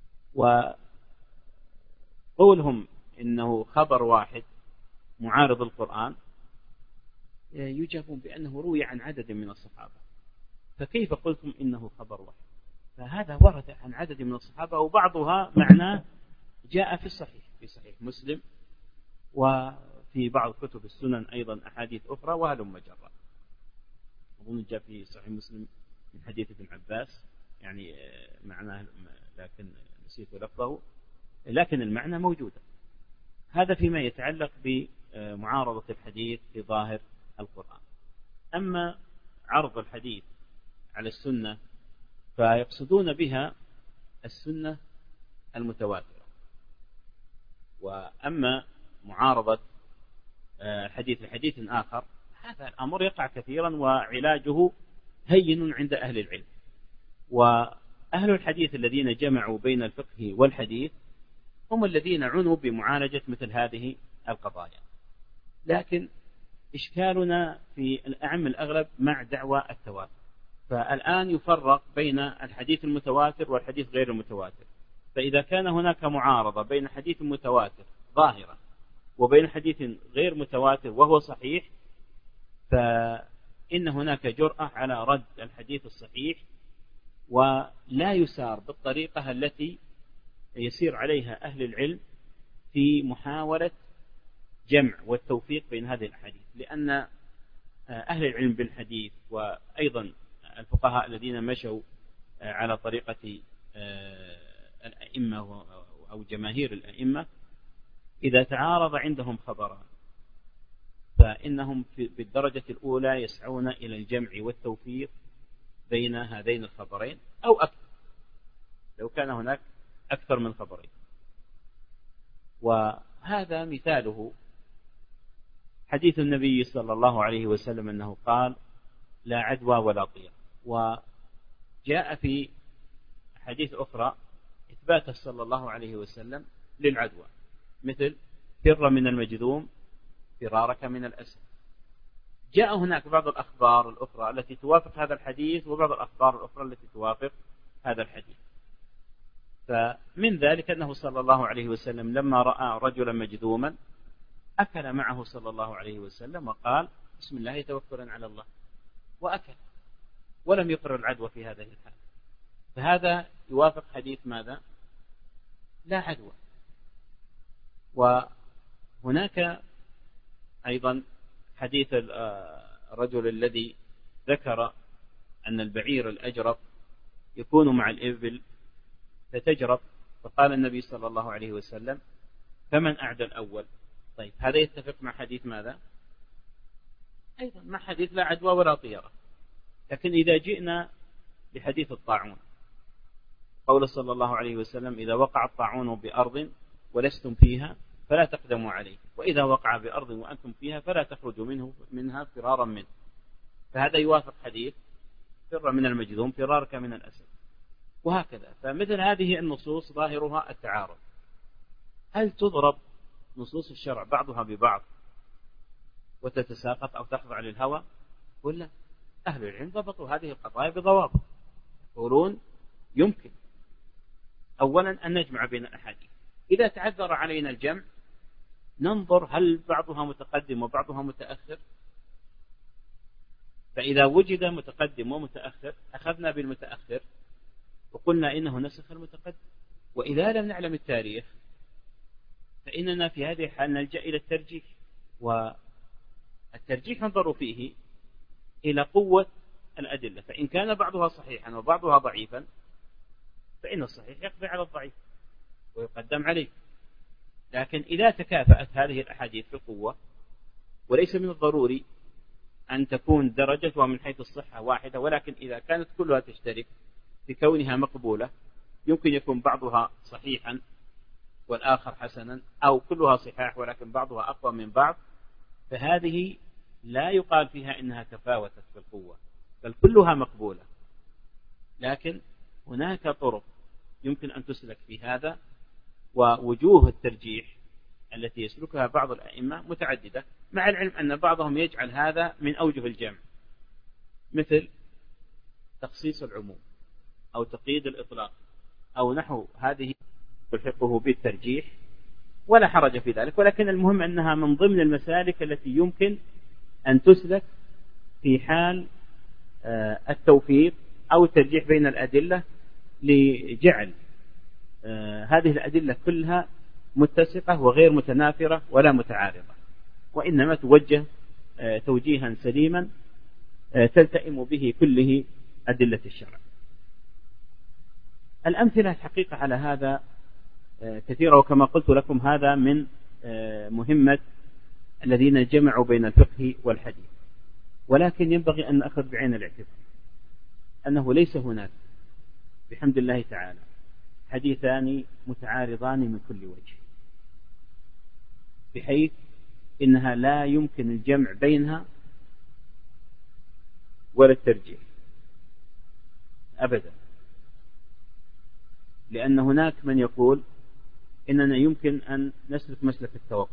Speaker 1: وقولهم إنه خبر واحد معارض القرآن يجابون بأنه روي عن عدد من الصحابة، فكيف قلتم إنه خبر واحد؟ فهذا ورد عن عدد من الصحابة، وبعضها معناه جاء في الصحيح في صحيح مسلم وفي بعض كتب السنن أيضا أحاديث أخرى وهلم جرا. أظن جاء في صحيح مسلم من حديث ابن عباس يعني معناه، لكن نسيت لفظه، لكن المعنى موجودة. هذا فيما يتعلق بمعارضة الحديث في ظاهر القرآن. أما عرض الحديث على السنة فيقصدون بها السنة المتواترة، وأما معارضة الحديث لحديث آخر هذا الأمر يقع كثيرا وعلاجه هين عند أهل العلم. وأهل الحديث الذين جمعوا بين الفقه والحديث هم الذين عنوا بمعالجة مثل هذه القضايا. لكن إشكالنا في الأعم الأغلب مع دعوى التواتر. فالآن يفرق بين الحديث المتواتر والحديث غير المتواتر. فإذا كان هناك معارضة بين حديث متواتر ظاهرة وبين حديث غير متواتر وهو صحيح، فإن هناك جرأة على رد الحديث الصحيح، ولا يسار بالطريقة التي يسير عليها أهل العلم في محاولة جمع والتوفيق بين هذه الأحاديث. لأن أهل العلم بالحديث وأيضا الفقهاء الذين مشوا على طريقة الأئمة أو جماهير الأئمة، إذا تعارض عندهم خبران فإنهم بالدرجة الأولى يسعون إلى الجمع والتوفيق بين هذين الخبرين أو أكثر لو كان هناك أكثر من خبرين. وهذا مثاله حديث النبي صلى الله عليه وسلم أنه قال: لا عدوى ولا طير. وجاء في حديث أخرى إثباته صلى الله عليه وسلم للعدوى، مثل: فر من المجذوم فرارك من الأسد. جاء هناك بعض الأخبار الأخرى التي توافق هذا الحديث وبعض الأخبار الأخرى التي توافق هذا الحديث. فمن ذلك أنه صلى الله عليه وسلم لما رأى رجلا مجذوما أكل معه صلى الله عليه وسلم وقال: بسم الله توكلا على الله، وأكل ولم يقر العدوى في هذه الحال. فهذا يوافق حديث ماذا؟ لا عدوى. وهناك أيضا حديث الرجل الذي ذكر أن البعير الأجرب يكون مع الإبل فتجرب، فقال النبي صلى الله عليه وسلم: فمن أعدى الأول؟ طيب، هذا يتفق مع حديث ماذا؟ أيضا مع حديث لا عدوى ولا طيرة. لكن إذا جئنا لحديث الطاعون، قول صلى الله عليه وسلم: إذا وقع الطاعون بأرض ولستم فيها فلا تقدموا عليه، وإذا وقع بأرض وأنتم فيها فلا تخرجوا منه منها فرارا منه. فهذا يوافق حديث: فر من المجذوم فرارك من الأسد، وهكذا. فمثل هذه النصوص ظاهرها التعارض. هل تضرب نصوص الشرع بعضها ببعض وتتساقط أو تخضع للهوى؟ ولا أهل العلم ضبطوا هذه القضايا بضوابط، يقولون يمكن أولا أن نجمع بين الأحاديث. إذا تعذر علينا الجمع ننظر هل بعضها متقدم وبعضها متأخر، فإذا وجد متقدم ومتأخر أخذنا بالمتأخر وقلنا إنه نسخ المتقدم. وإذا لم نعلم التاريخ فإننا في هذه الحال نلجأ إلى الترجيح، والترجيح ننظر فيه إلى قوة الأدلة. فإن كان بعضها صحيحا وبعضها ضعيفا فإن الصحيح يقضي على الضعيف ويقدم عليه. لكن إذا تكافأت هذه الأحاديث في القوة، وليس من الضروري أن تكون درجتها من حيث الصحة واحدة، ولكن إذا كانت كلها تشترك في كونها مقبولة، يمكن يكون بعضها صحيحا والآخر حسنا، أو كلها صحاح ولكن بعضها أقوى من بعض، فهذه لا يقال فيها إنها تفاوتت في القوة، بل كلها مقبولة. لكن هناك طرق يمكن أن تسلك في هذا، ووجوه الترجيح التي يسلكها بعض الأئمة متعددة، مع العلم أن بعضهم يجعل هذا من أوجه الجمع، مثل تخصيص العموم أو تقييد الإطلاق أو نحو هذه تلحقه بالترجيح، ولا حرج في ذلك. ولكن المهم أنها من ضمن المسالك التي يمكن أن تسلك في حال التوفيق أو الترجيح بين الأدلة، لجعل هذه الأدلة كلها متسقة وغير متنافرة ولا متعارضة، وإنما توجه توجيها سليما تلتئم به كله أدلة الشرع. الأمثلة الحقيقة على هذا كثيرة، وكما قلت لكم هذا من مهمة الذين جمعوا بين الفقه والحديث. ولكن ينبغي أن نأخذ بعين الاعتبار أنه ليس هناك بحمد الله تعالى حديثان متعارضان من كل وجه، بحيث إنها لا يمكن الجمع بينها ولا الترجيح أبدا. لأن هناك من يقول إننا يمكن أن نسلك مسلك التوقف،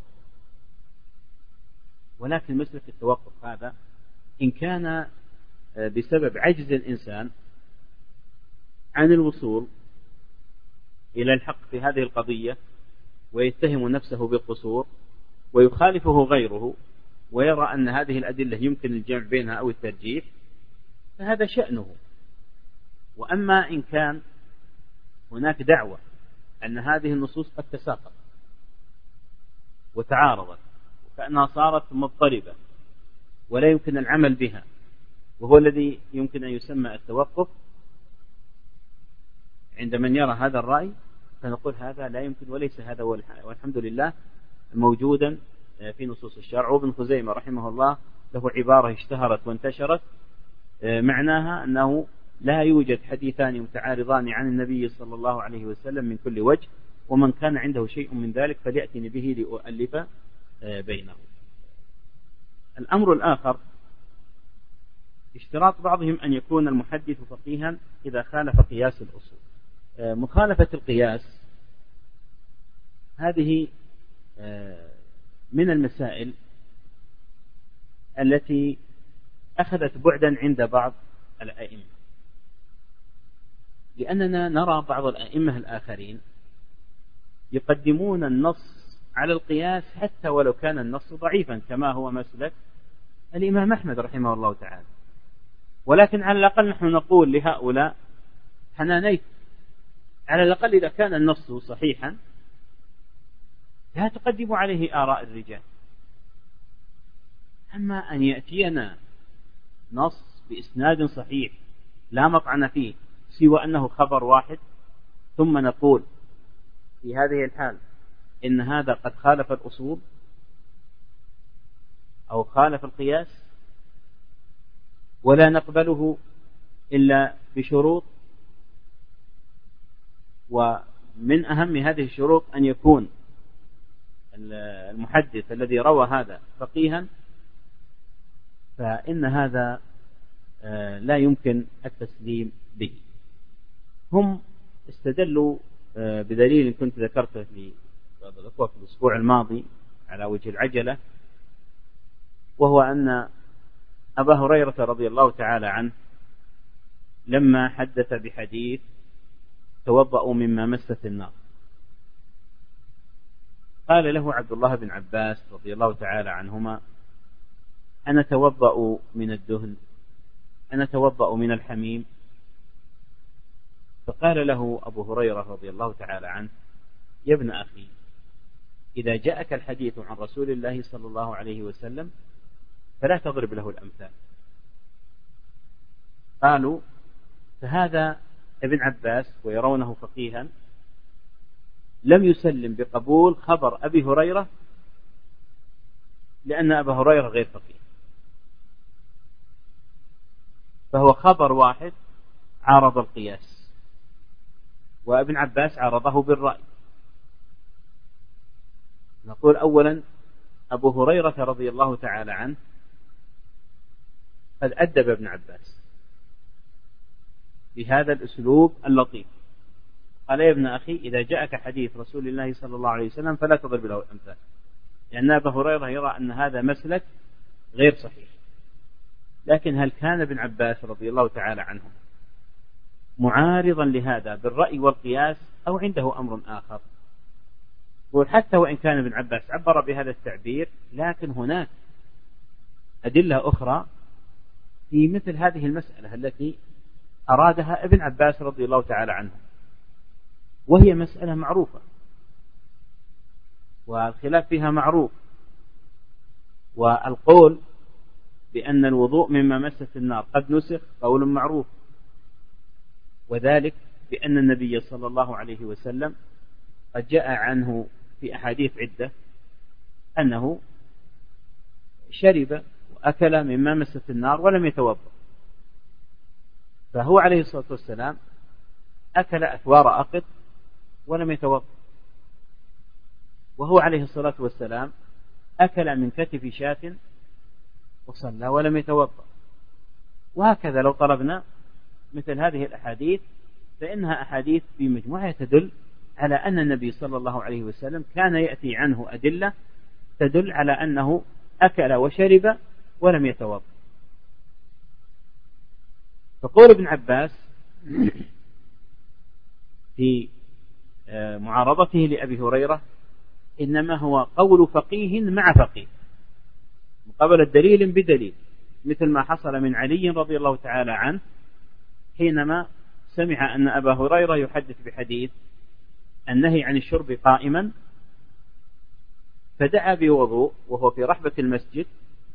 Speaker 1: ولكن مسلك التوقف هذا إن كان بسبب عجز الإنسان عن الوصول إلى الحق في هذه القضية ويتهم نفسه بالقصور ويخالفه غيره ويرى أن هذه الأدلة يمكن الجمع بينها أو الترجيح، فهذا شأنه. وأما إن كان هناك دعوة أن هذه النصوص قد تساقط وتعارضت وكأنها صارت مضطربة ولا يمكن العمل بها، وهو الذي يمكن أن يسمى التوقف، عند من يرى هذا الرأي فنقول هذا لا يمكن وليس هذا، والحمد لله موجودا في نصوص الشرع. وابن خزيمة رحمه الله له عبارة اشتهرت وانتشرت معناها أنه لا يوجد حديثان متعارضان عن النبي صلى الله عليه وسلم من كل وجه، ومن كان عنده شيء من ذلك فليأتني به لأؤلف بينه. الأمر الآخر اشتراط بعضهم أن يكون المحدث فقيها إذا خالف قياس الأصول. مخالفة القياس هذه من المسائل التي أخذت بعدا عند بعض الأئمة، لأننا نرى بعض الأئمة الآخرين يقدمون النص على القياس حتى ولو كان النص ضعيفا، كما هو مسلك الإمام أحمد رحمه الله تعالى. ولكن على الأقل نحن نقول لهؤلاء حنانيت، على الأقل إذا كان النص صحيحا لا تقدموا عليه آراء الرجال. أما أن يأتينا نص بإسناد صحيح لا مطعن فيه سوى أنه خبر واحد، ثم نقول في هذه الحال إن هذا قد خالف الأصول أو خالف القياس، ولا نقبله إلا بشروط، ومن أهم هذه الشروط أن يكون المحدث الذي روى هذا فقيها، فإن هذا لا يمكن التسليم به. هم استدلوا بدليل كنت ذكرته في في الأسبوع الماضي على وجه العجلة، وهو أن أبا هريرة رضي الله تعالى عنه لما حدث بحديث توضأوا مما مست النار، قال له عبد الله بن عباس رضي الله تعالى عنهما: أنا توضأ من الدهن، أنا توضأ من الحميم. فقال له أبو هريرة رضي الله تعالى عنه: يا ابن أخي، إذا جاءك الحديث عن رسول الله صلى الله عليه وسلم فلا تضرب له الأمثال. قالوا: فهذا ابن عباس ويرونه فقيها لم يسلم بقبول خبر أبي هريرة لأن أبا هريرة غير فقيه، فهو خبر واحد عارض القياس، وابن عباس عارضه بالرأي. نقول أولا أبو هريرة رضي الله تعالى عنه قد أدب ابن عباس بهذا الأسلوب اللطيف، قال: يا ابن أخي، إذا جاءك حديث رسول الله صلى الله عليه وسلم فلا تضرب له الأمثال، لأن أبا هريرة يرى أن هذا مسلك غير صحيح. لكن هل كان ابن عباس رضي الله تعالى عنه معارضا لهذا بالرأي والقياس أو عنده أمر آخر؟ وحتى وإن كان ابن عباس عبر بهذا التعبير، لكن هناك أدلة أخرى في مثل هذه المسألة التي أرادها ابن عباس رضي الله تعالى عنه، وهي مسألة معروفة والخلاف فيها معروف. والقول بأن الوضوء مما مست النار قد نسخ قول معروف، وذلك بأن النبي صلى الله عليه وسلم قد جاء عنه في أحاديث عدة أنه شرب وأكل مما مست النار ولم يتوضأ، فهو عليه الصلاة والسلام أكل أثوار أقط ولم يتوضأ، وهو عليه الصلاة والسلام أكل من كتف شاة وصلى ولم يتوضأ. وهكذا لو طلبنا مثل هذه الأحاديث فإنها أحاديث بمجموعها تدل على أن النبي صلى الله عليه وسلم كان يأتي عنه أدلة تدل على أنه أكل وشرب ولم يتوضأ. فقول ابن عباس في معارضته لأبي هريرة إنما هو قول فقيه مع فقيه مقابل الدليل بدليل، مثل ما حصل من علي رضي الله تعالى عنه حينما سمع أن أبا هريرة يحدث بحديث النهي عن الشرب قائما، فدعا بوضوء وهو في رحبة المسجد،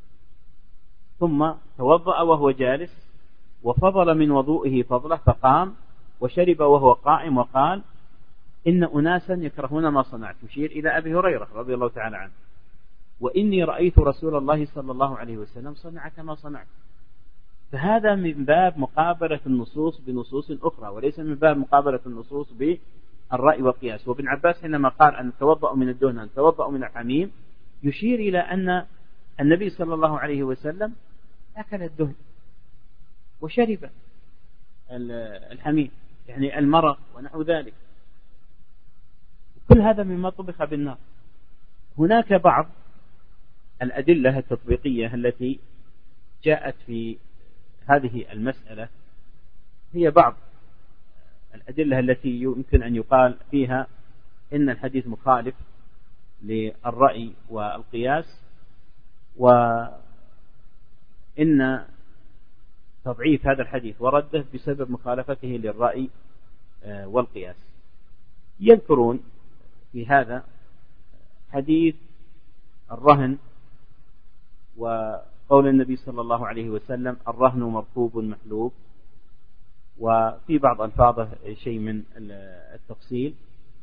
Speaker 1: ثم توضأ وهو جالس وفضل من وضوئه فضله فقام وشرب وهو قائم، وقال إن أناسا يكرهون ما صنعت، يشير إلى أبي هريرة رضي الله تعالى عنه، وإني رأيت رسول الله صلى الله عليه وسلم صنع كما صنعت. فهذا من باب مقابلة النصوص بنصوص أخرى، وليس من باب مقابلة النصوص بالرأي والقياس. وابن عباس حينما قال أن توضأ من الدهن أن توضأ من الحميم يشير إلى أن النبي صلى الله عليه وسلم أكل الدهن وشرب الحميم، يعني المرق ونحو ذلك، كل هذا مما طبخ بالنار. هناك بعض الأدلة التطبيقية التي جاءت في هذه المسألة، هي بعض الأدلة التي يمكن أن يقال فيها إن الحديث مخالف للرأي والقياس، وإن تضعيف هذا الحديث ورده بسبب مخالفته للرأي والقياس. يذكرون في هذا حديث الرهن وقول النبي صلى الله عليه وسلم الرهن مركوب محلوب، وفي بعض ألفاظه شيء من التفصيل.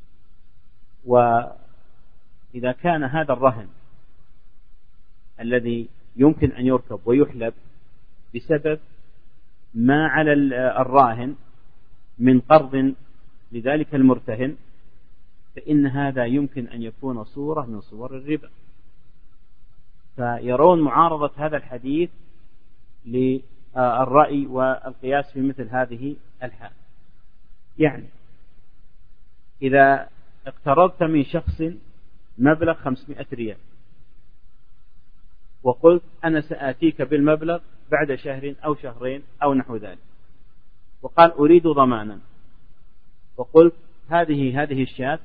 Speaker 1: وإذا كان هذا الرهن الذي يمكن أن يركب ويحلب بسبب ما على الراهن من قرض لذلك المرتهن، فإن هذا يمكن أن يكون صورة من صور الربا، فيرون معارضة هذا الحديث للرأي والقياس في مثل هذه الحال. يعني إذا اقترضت من شخص مبلغ خمسمائة ريال وقلت أنا سآتيك بالمبلغ بعد شهر أو شهرين أو نحو ذلك، وقال أريد ضمانا، وقلت هذه هذه الشاة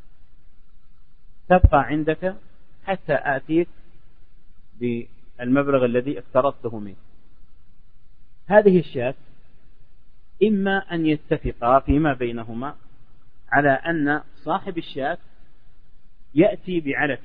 Speaker 1: تبقى عندك حتى آتيك بالمبلغ الذي اقترضته منه. هذه الشاة إما أن يتفقا فيما بينهما على أن صاحب الشاة يأتي بعلف،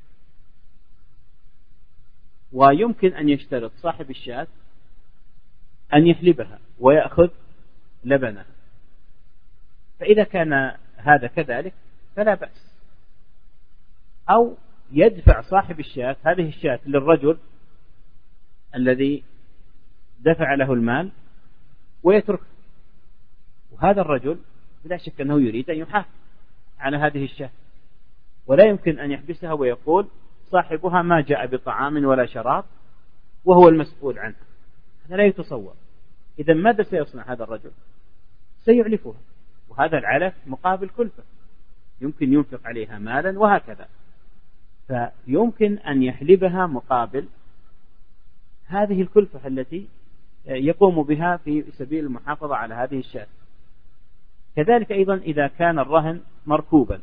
Speaker 1: ويمكن أن يشترط صاحب الشاة أن يحلبها ويأخذ لبنها، فإذا كان هذا كذلك فلا بأس. أو يدفع صاحب الشاة هذه الشاة للرجل الذي دفع له المال ويتركه، وهذا الرجل بلا شك أنه يريد أن يحافظ على هذه الشاة، ولا يمكن أن يحبسها ويقول صاحبها ما جاء بطعام ولا شراب وهو المسؤول عنه، هذا لا يتصور. إذا ماذا سيصنع هذا الرجل؟ سيعلفها، وهذا العلف مقابل كلفة، يمكن ينفق عليها مالا وهكذا، فيمكن أن يحلبها مقابل هذه الكلفة التي يقوم بها في سبيل المحافظة على هذه الشاة. كذلك أيضا إذا كان الرهن مركوبا،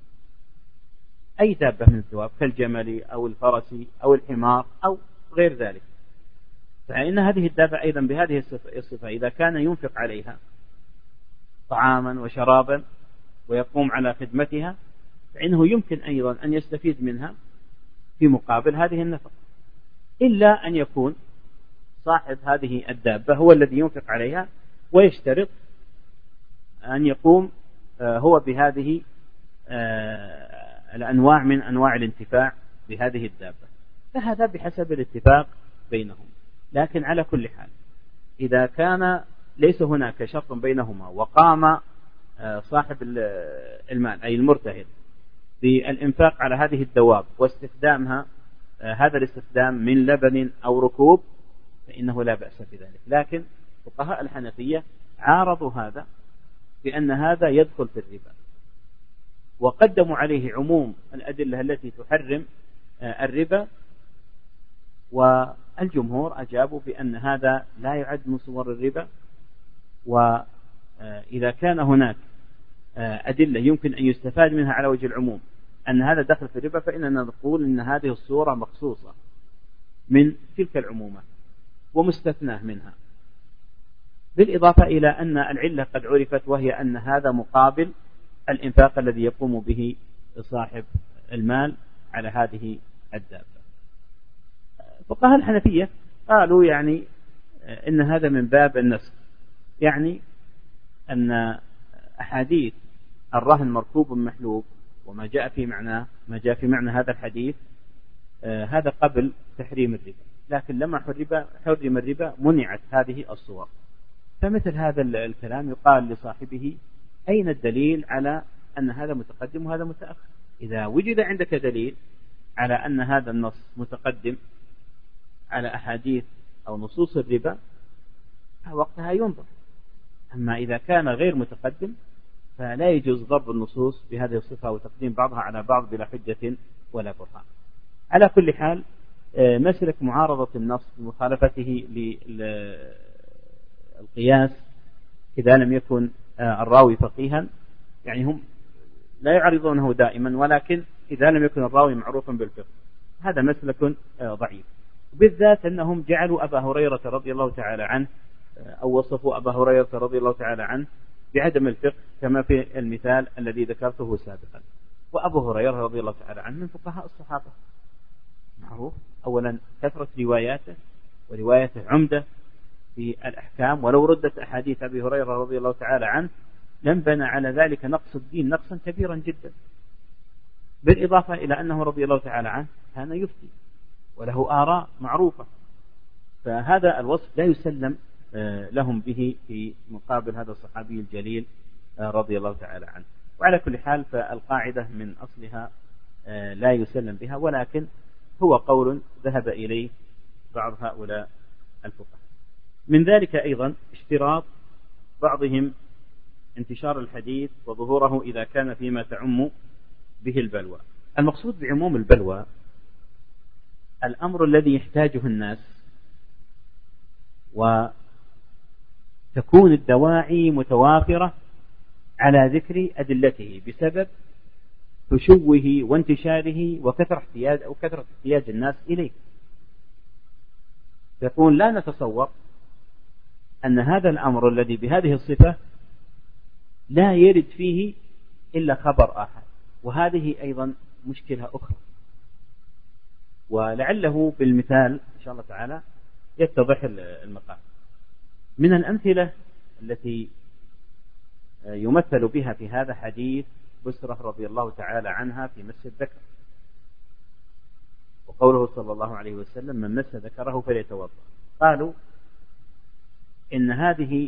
Speaker 1: أي دابة من الدواب كالجمل أو الفرس أو الحمار أو غير ذلك، فإن هذه الدابة أيضا بهذه الصفة إذا كان ينفق عليها طعاما وشرابا ويقوم على خدمتها، فإنه يمكن أيضا أن يستفيد منها في مقابل هذه النفقة، إلا أن يكون صاحب هذه الدابة هو الذي ينفق عليها ويشترط أن يقوم هو بهذه الأنواع من أنواع الانتفاع بهذه الدابة، فهذا بحسب الاتفاق بينهم. لكن على كل حال إذا كان ليس هناك شرط بينهما وقام صاحب المال أي المرتهن بالإنفاق على هذه الدواب واستخدامها هذا الاستخدام من لبن أو ركوب، فإنه لا بأس بذلك. لكن فقهاء الحنفية عارضوا هذا بأن هذا يدخل في الربا، وقدموا عليه عموم الأدلة التي تحرم الربا، والجمهور أجابوا بأن هذا لا يعد من صور الربا. وإذا كان هناك أدلة يمكن أن يستفاد منها على وجه العموم أن هذا دخل في الربا، فإننا نقول أن هذه الصورة مخصوصة من تلك العمومات ومستثناه منها، بالإضافة إلى أن العلة قد عرفت، وهي أن هذا مقابل الإنفاق الذي يقوم به صاحب المال على هذه الدابة. فقهاء الحنفية قالوا يعني إن هذا من باب النسخ، يعني أن أحاديث الرهن مركوب محلوب وما جاء في معنى ما جاء في معنى هذا الحديث آه هذا قبل تحريم الربا، لكن لما حرم حرم الربا منعت هذه الصور. فمثل هذا الكلام يقال لصاحبه أين الدليل على أن هذا متقدم وهذا متأخر؟ إذا وجد عندك دليل على أن هذا النص متقدم على أحاديث أو نصوص الربا وقتها ينظر. أما إذا كان غير متقدم فلا يجوز ضرب النصوص بهذه الصفة وتقديم بعضها على بعض بلا حجة ولا برهان. على كل حال مسلك معارضة النص بمخالفته للقياس إذا لم يكن الراوي فقيها، يعني هم لا يعرضونه دائما، ولكن إذا لم يكن الراوي معروفا بالفقه هذا مسلك ضعيف، بالذات أنهم جعلوا أبا هريرة رضي الله تعالى عنه أو وصفوا أبا هريرة رضي الله تعالى عنه بعدم الفقه كما في المثال الذي ذكرته سابقا. وأبو هريرة رضي الله تعالى عنه من فقهاء الصحابة معروف، أولا كثرة رواياته وروايته عمدة في الأحكام، ولو ردت أحاديث أبي هريرة رضي الله تعالى عنه لم بنى على ذلك نقص الدين نقصا كبيرا جدا، بالإضافة إلى أنه رضي الله تعالى عنه كان يفتي وله آراء معروفة، فهذا الوصف لا يسلم لهم به في مقابل هذا الصحابي الجليل رضي الله تعالى عنه. وعلى كل حال فالقاعدة من أصلها لا يسلم بها، ولكن هو قول ذهب إليه بعض هؤلاء الفقهاء. من ذلك أيضا اشتراط بعضهم انتشار الحديث وظهوره إذا كان فيما تعم به البلوى. المقصود بعموم البلوى الأمر الذي يحتاجه الناس وتكون الدواعي متوافرة على ذكر أدلته بسبب فشوه وانتشاره وكثرة احتياج أو كثرة احتياج الناس إليه. يقول لا نتصور أن هذا الأمر الذي بهذه الصفة لا يرد فيه إلا خبر آحد، وهذه أيضا مشكلة أخرى، ولعله بالمثال إن شاء الله تعالى يتضح المقام. من الأمثلة التي يمثل بها في هذا حديث بسرة رضي الله تعالى عنها في مس الذكر، وقوله صلى الله عليه وسلم من مس ذكره فليتوضأ. قالوا إن هذه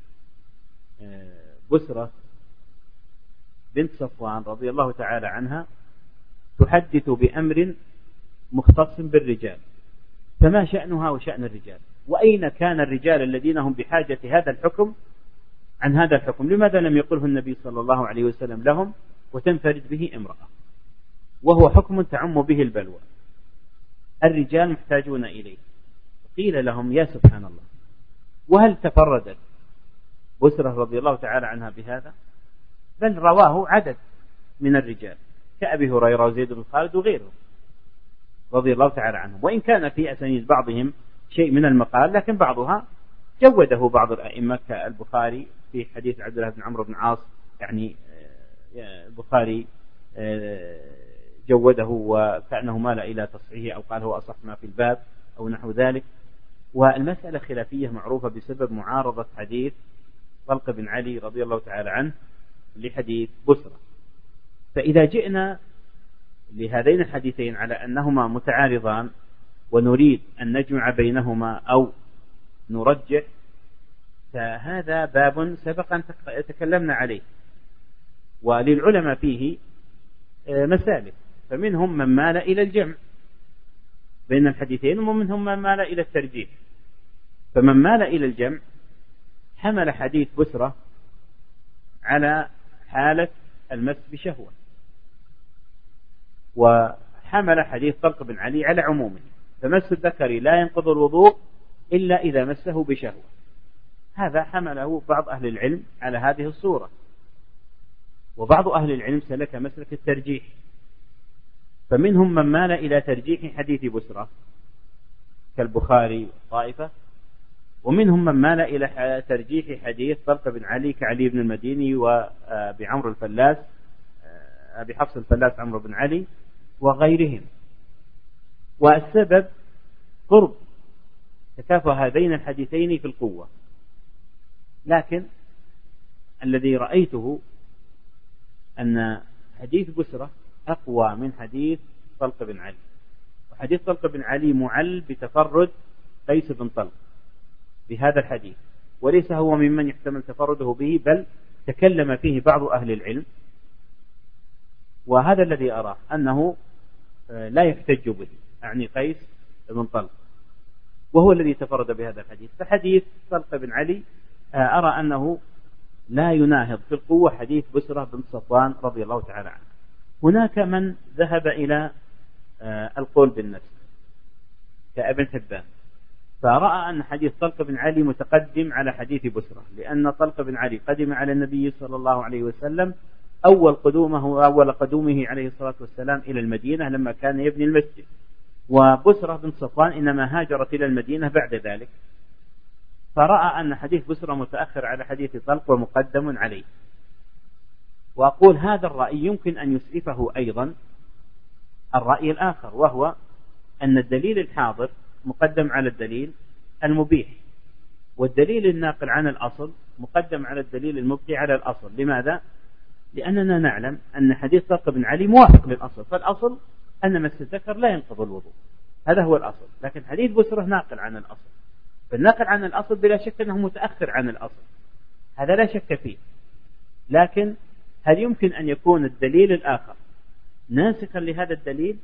Speaker 1: بسرة بنت صفوان رضي الله تعالى عنها تحدث بأمر مختص بالرجال، فما شأنها وشأن الرجال؟ وأين كان الرجال الذين هم بحاجة هذا الحكم عن هذا الحكم؟ لماذا لم يقله النبي صلى الله عليه وسلم لهم وتنفرد به امرأة، وهو حكم تعم به البلوى، الرجال محتاجون إليه؟ قيل لهم يا سبحان الله، وهل تفردت بسرة رضي الله تعالى عنها بهذا؟ بل رواه عدد من الرجال كأبي هريرة وزيد بن خالد وغيره رضي الله تعالى عنهم، وإن كان في أسانيد بعضهم شيء من المقال، لكن بعضها جوده بعض الأئمة كالبخاري في حديث عبد الله بن عمرو بن عاص، يعني البخاري جوده وكأنه مال إلى تصحيحه أو قال هو أصح ما في الباب أو نحو ذلك. والمسألة خلافية معروفة بسبب معارضة حديث طلق بن علي رضي الله تعالى عنه لحديث بسرة. فإذا جئنا لهذين الحديثين على أنهما متعارضان ونريد أن نجمع بينهما أو نرجح، فهذا باب سبقا تكلمنا عليه، وللعلماء فيه مسالك، فمنهم من مال إلى الجمع بين الحديثين ومنهم من مال إلى الترجيح. فمن مال إلى الجمع حمل حديث بسرة على حالة المس بشهوة، وحمل حديث طلق بن علي على عمومه، فمس الذكر لا ينقض الوضوء إلا إذا مسه بشهوة. هذا حمله بعض أهل العلم على هذه الصورة، وبعض أهل العلم سلك مسلك الترجيح، فمنهم من مال إلى ترجيح حديث بسرة كالبخاري طائفة، ومنهم من مال إلى ترجيح حديث طلق بن علي كعلي بن المديني وبعمر الفلاس أبي حفص الفلاس عمرو بن علي وغيرهم. والسبب قرب تكافؤ هذين الحديثين في القوة، لكن الذي رأيته أن حديث بسرة أقوى من حديث طلق بن علي، وحديث طلق بن علي معل بتفرد قيس بن طلق بهذا الحديث، وليس هو ممن يحتمل تفرده به، بل تكلم فيه بعض أهل العلم، وهذا الذي أراه أنه لا يحتج به، أعني قيس بن طلق، وهو الذي تفرد بهذا الحديث. فحديث طلق بن علي أرى أنه لا يناهض في القوة حديث بسرة بن صفوان رضي الله تعالى عنه. هناك من ذهب إلى القول بالنفس كابن حبان، فرأى أن حديث طلق بن علي متقدم على حديث بسرة، لأن طلق بن علي قدم على النبي صلى الله عليه وسلم أول قدومه أول قدومه عليه الصلاة والسلام إلى المدينة لما كان يبني المسجد، وبسرة بن صفوان إنما هاجرت إلى المدينة بعد ذلك، فرأى أن حديث بسرة متأخر على حديث طلق ومقدم عليه. وأقول هذا الرأي يمكن أن يسعفه أيضا الرأي الآخر، وهو أن الدليل الحاضر مقدم على الدليل المبيح، والدليل الناقل عن الأصل مقدم على الدليل المبقي على الأصل. لماذا؟ لأننا نعلم أن حديث طلق بن علي موافق للأصل، فالأصل أن مس الذكر لا ينقض الوضوء، هذا هو الأصل. لكن حديث بسرة ناقل عن الأصل، فالناقل عن الأصل بلا شك أنه متأخر عن الأصل، هذا لا شك فيه. لكن هل يمكن أن يكون الدليل الآخر ناسخا لهذا الدليل؟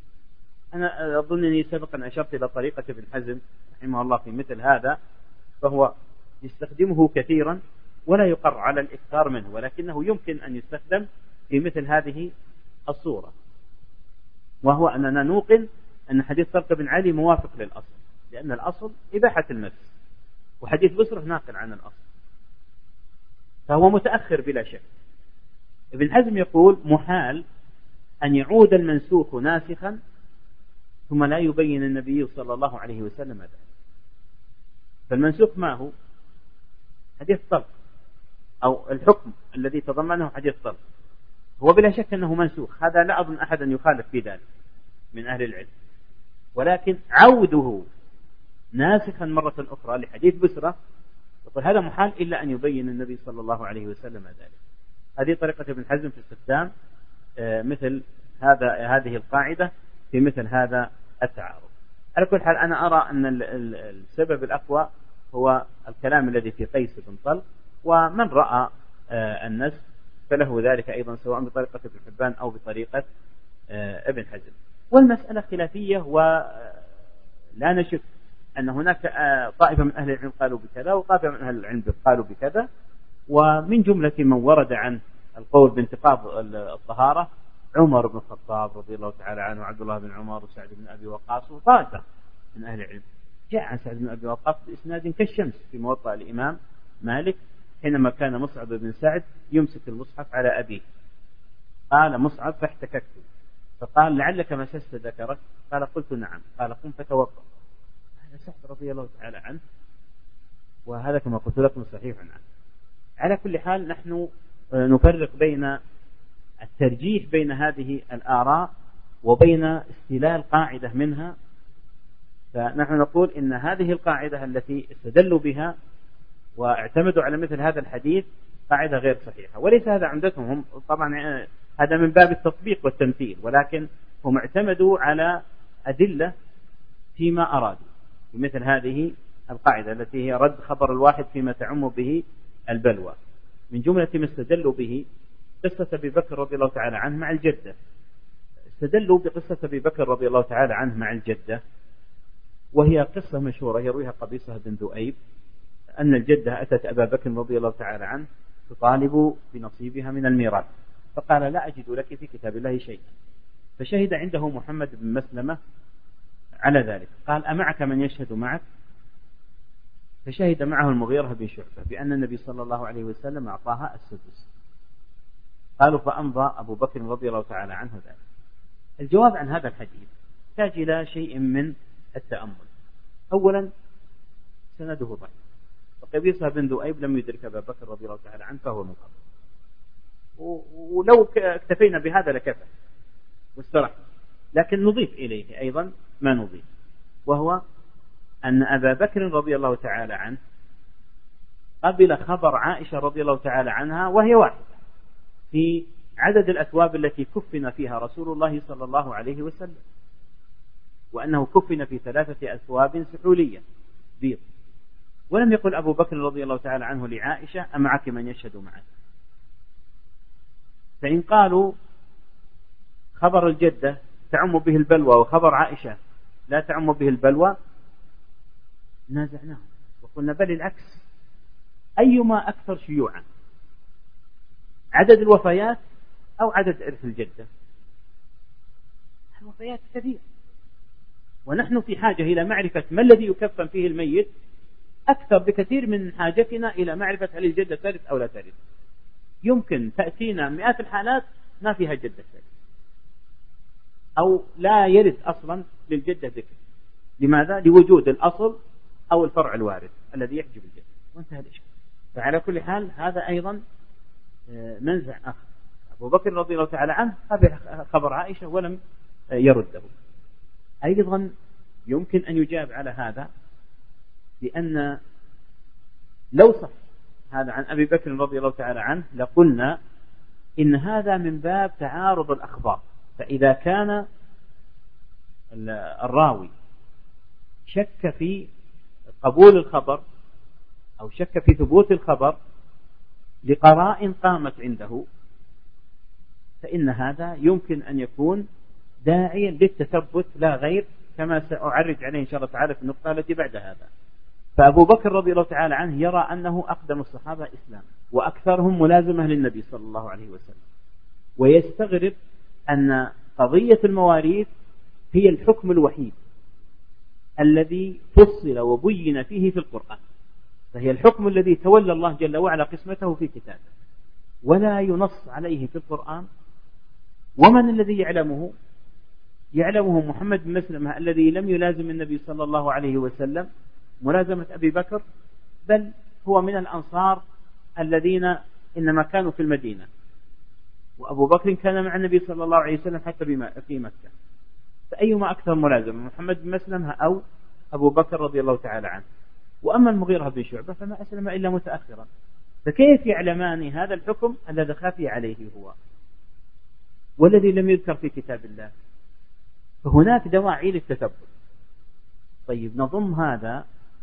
Speaker 1: أنا أظنني سبقا أشرت إلى طريقة ابن حزم رحمه الله في مثل هذا، فهو يستخدمه كثيرا ولا يقر على الإكثار منه، ولكنه يمكن أن يستخدم في مثل هذه الصورة، وهو أننا نوقن أن حديث طلق بن علي موافق للأصل، لأن الأصل إباحة المس، وحديث بسرة ناقل عن الأصل، فهو متأخر بلا شك. ابن حزم يقول محال أن يعود المنسوخ ناسخا ثم لا يبين النبي صلى الله عليه وسلم ذلك. فالمنسوخ ما هو؟ حديث طلق، أو الحكم الذي تضمنه حديث طلق، هو بلا شك أنه منسوخ، هذا لا أظن أحدا يخالف في ذلك من أهل العلم، ولكن عوده ناسخا مرة أخرى لحديث بسرة يقول هذا محال إلا أن يبين النبي صلى الله عليه وسلم ذلك. هذه طريقة ابن حزم في استخدام مثل هذا هذه القاعدة في مثل هذا التعارض. على كل حال أنا أرى أن السبب الأقوى هو الكلام الذي في قيس بن طلق، ومن رأى النسخ فله ذلك أيضا سواء بطريقة ابن حبان أو بطريقة ابن حزم. والمسألة خلافية، ولا نشك أن هناك طائفة من أهل العلم قالوا بكذا وطائفة من أهل العلم قالوا بكذا، ومن جملة من ورد عن القول بانتقاض الطهارة عمر بن الخطاب رضي الله تعالى عنه وعبد الله بن عمر وسعد بن أبي وقاص وطائفة من أهل العلم. جاء عن سعد بن أبي وقاص بإسناد كالشمس في موطأ الإمام مالك حينما كان مصعب بن سعد يمسك المصحف على أبيه، قال مصعب فاحتككت، فقال لعلك مسست ذكرك؟ قال قلت نعم، قال قم فتوضأ. هذا سعد رضي الله تعالى عنه، وهذا كما قلت لكم صحيح عنه. على كل حال نحن نفرق بين الترجيح بين هذه الآراء وبين استلال قاعدة منها، فنحن نقول إن هذه القاعدة التي استدلوا بها واعتمدوا على مثل هذا الحديث قاعدة غير صحيحة، وليس هذا عمدتهم هم، طبعا هذا من باب التطبيق والتمثيل، ولكن هم اعتمدوا على أدلة فيما أرادوا بمثل هذه القاعدة التي هي رد خبر الواحد فيما تعم به البلوى. من جملة ما استدلوا به قصة أبي بكر رضي الله تعالى عنه مع الجدة، استدلوا بقصة أبي بكر رضي الله تعالى عنه مع الجدة، وهي قصة مشهورة يرويها قبيصة بن ذؤيب، أن الجدة أتت أبا بكر رضي الله تعالى عنه تطالب بنصيبها من الميراث، فقال لا أجد لك في كتاب الله شيئا. فشهد عنده محمد بن مسلمة على ذلك، قال أمعك من يشهد معك؟ فشهد معه المغيرة بن شعبة بأن النبي صلى الله عليه وسلم أعطاها السدس. قالوا فأمضى أبو بكر رضي الله تعالى عنه ذلك. الجواب عن هذا الحديث يحتاج إلى شيء من التأمل. أولا سنده ضعيف، وقبيصة بن ذؤيب لم يدرك أبا بكر رضي الله تعالى عنه فهو منقطع، ولو اكتفينا بهذا لكفى واسترحنا. لكن نضيف إليه أيضا ما نضيف، وهو أن أبا بكر رضي الله تعالى عنه قبل خبر عائشة رضي الله تعالى عنها وهي واحدة في عدد الأثواب التي كفن فيها رسول الله صلى الله عليه وسلم، وأنه كفن في ثلاثة أثواب سحولية بيض. ولم يقل أبو بكر رضي الله تعالى عنه لعائشة أمعك من يشهد معك؟ فإن قالوا خبر الجدة تعم به البلوى وخبر عائشة لا تعم به البلوى نازعناهم وقلنا بل العكس، أيما أكثر شيوعا، عدد الوفيات أو عدد إرث الجدة؟ الوفيات كثير، ونحن في حاجة إلى معرفة ما الذي يكفن فيه الميت أكثر بكثير من حاجتنا إلى معرفة هل الجدة ترث أو لا ترث. يمكن تأتينا مئات الحالات ما فيها جدة ترث، أو لا يرث أصلا للجدة ذكر. لماذا؟ لوجود الأصل أو الفرع الوارث الذي يحجب الجدة، وانتهى الإشكال. فعلى كل حال هذا أيضا منزع آخر. أبو بكر رضي الله تعالى عنه خبر عائشة ولم يرده. أيضا يمكن أن يجاب على هذا لأن لو صح هذا عن أبي بكر رضي الله تعالى عنه لقلنا إن هذا من باب تعارض الأخبار. فإذا كان الراوي شك في قبول الخبر أو شك في ثبوت الخبر لقرائن قامت عنده، فإن هذا يمكن أن يكون داعيا للتثبت لا غير، كما سأعرج عليه إن شاء الله تعالى في النقطة التي بعد هذا. فأبو بكر رضي الله تعالى عنه يرى أنه أقدم الصحابة إسلاما وأكثرهم ملازمة للنبي صلى الله عليه وسلم، ويستغرب أن قضية المواريث هي الحكم الوحيد الذي فصل وبين فيه في القرآن، فهي الحكم الذي تولى الله جل وعلا قسمته في كتابه ولا ينص عليه في القرآن. ومن الذي يعلمه؟ يعلمه محمد بن مسلمة الذي لم يلازم النبي صلى الله عليه وسلم ملازمة أبي بكر، بل هو من الأنصار الذين إنما كانوا في المدينة، وأبو بكر كان مع النبي صلى الله عليه وسلم حتى في مكة. فأيما أكثر ملازمة، محمد بن مسلمة أو أبو بكر رضي الله تعالى عنه؟ وأما المغيرة بن شعبة فما أسلم إلا متأخرا، فكيف يعلمان هذا الحكم الذي خفي عليه هو والذي لم يذكر في كتاب الله؟ فهناك دواعي للتثبت. طيب نضم هذا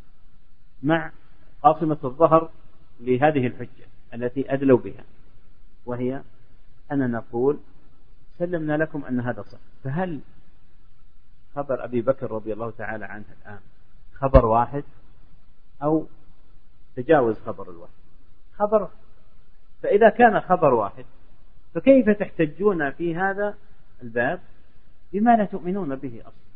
Speaker 1: مع قاصمة الظهر لهذه الحجة التي أدلوا بها، وهي أن نقول سلمنا لكم أن هذا صح، فهل خبر أبي بكر رضي الله تعالى عنه الآن خبر واحد أو تجاوز خبر الواحد؟ خبر. فإذا كان خبر واحد فكيف تحتجون في هذا الباب بما لا تؤمنون به أصلا؟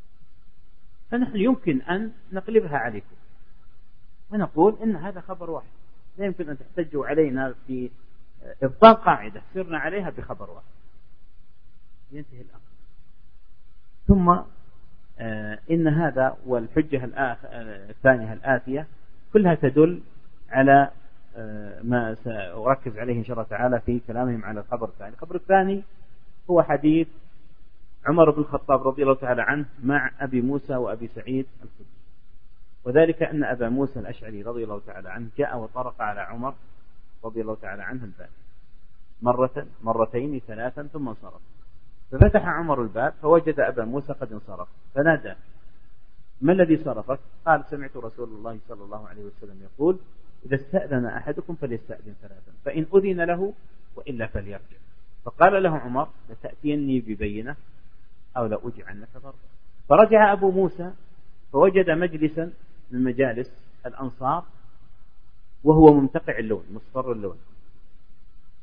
Speaker 1: فنحن يمكن أن نقلبها عليكم ونقول إن هذا خبر واحد، لا يمكن أن تحتجوا علينا في إبطال قاعدة سرنا عليها بخبر واحد، ينتهي الأمر. ثم آه إن هذا والحجة الثانية الآتية كلها تدل على آه ما سأركز عليه إن شاء الله تعالى في كلامهم على الخبر الثاني. الخبر الثاني هو حديث عمر بن الخطاب رضي الله تعالى عنه مع أبي موسى وأبي سعيد الخدري، وذلك أن أبا موسى الأشعري رضي الله تعالى عنه جاء وطرق على عمر رضي الله تعالى عنه الباب مرة مرتين ثلاثا ثم انصرف، ففتح عمر الباب فوجد أبا موسى قد انصرف، فنادى ما الذي صرفك؟ قال سمعت رسول الله صلى الله عليه وسلم يقول إذا استأذن أحدكم فليستأذن ثلاثا فإن أذن له وإلا فليرجع. فقال له عمر لتأتيني ببينة أو لا أجعنك ضربا. فرجع أبو موسى فوجد مجلسا من مجالس الأنصار وهو ممتقع اللون مصفر اللون،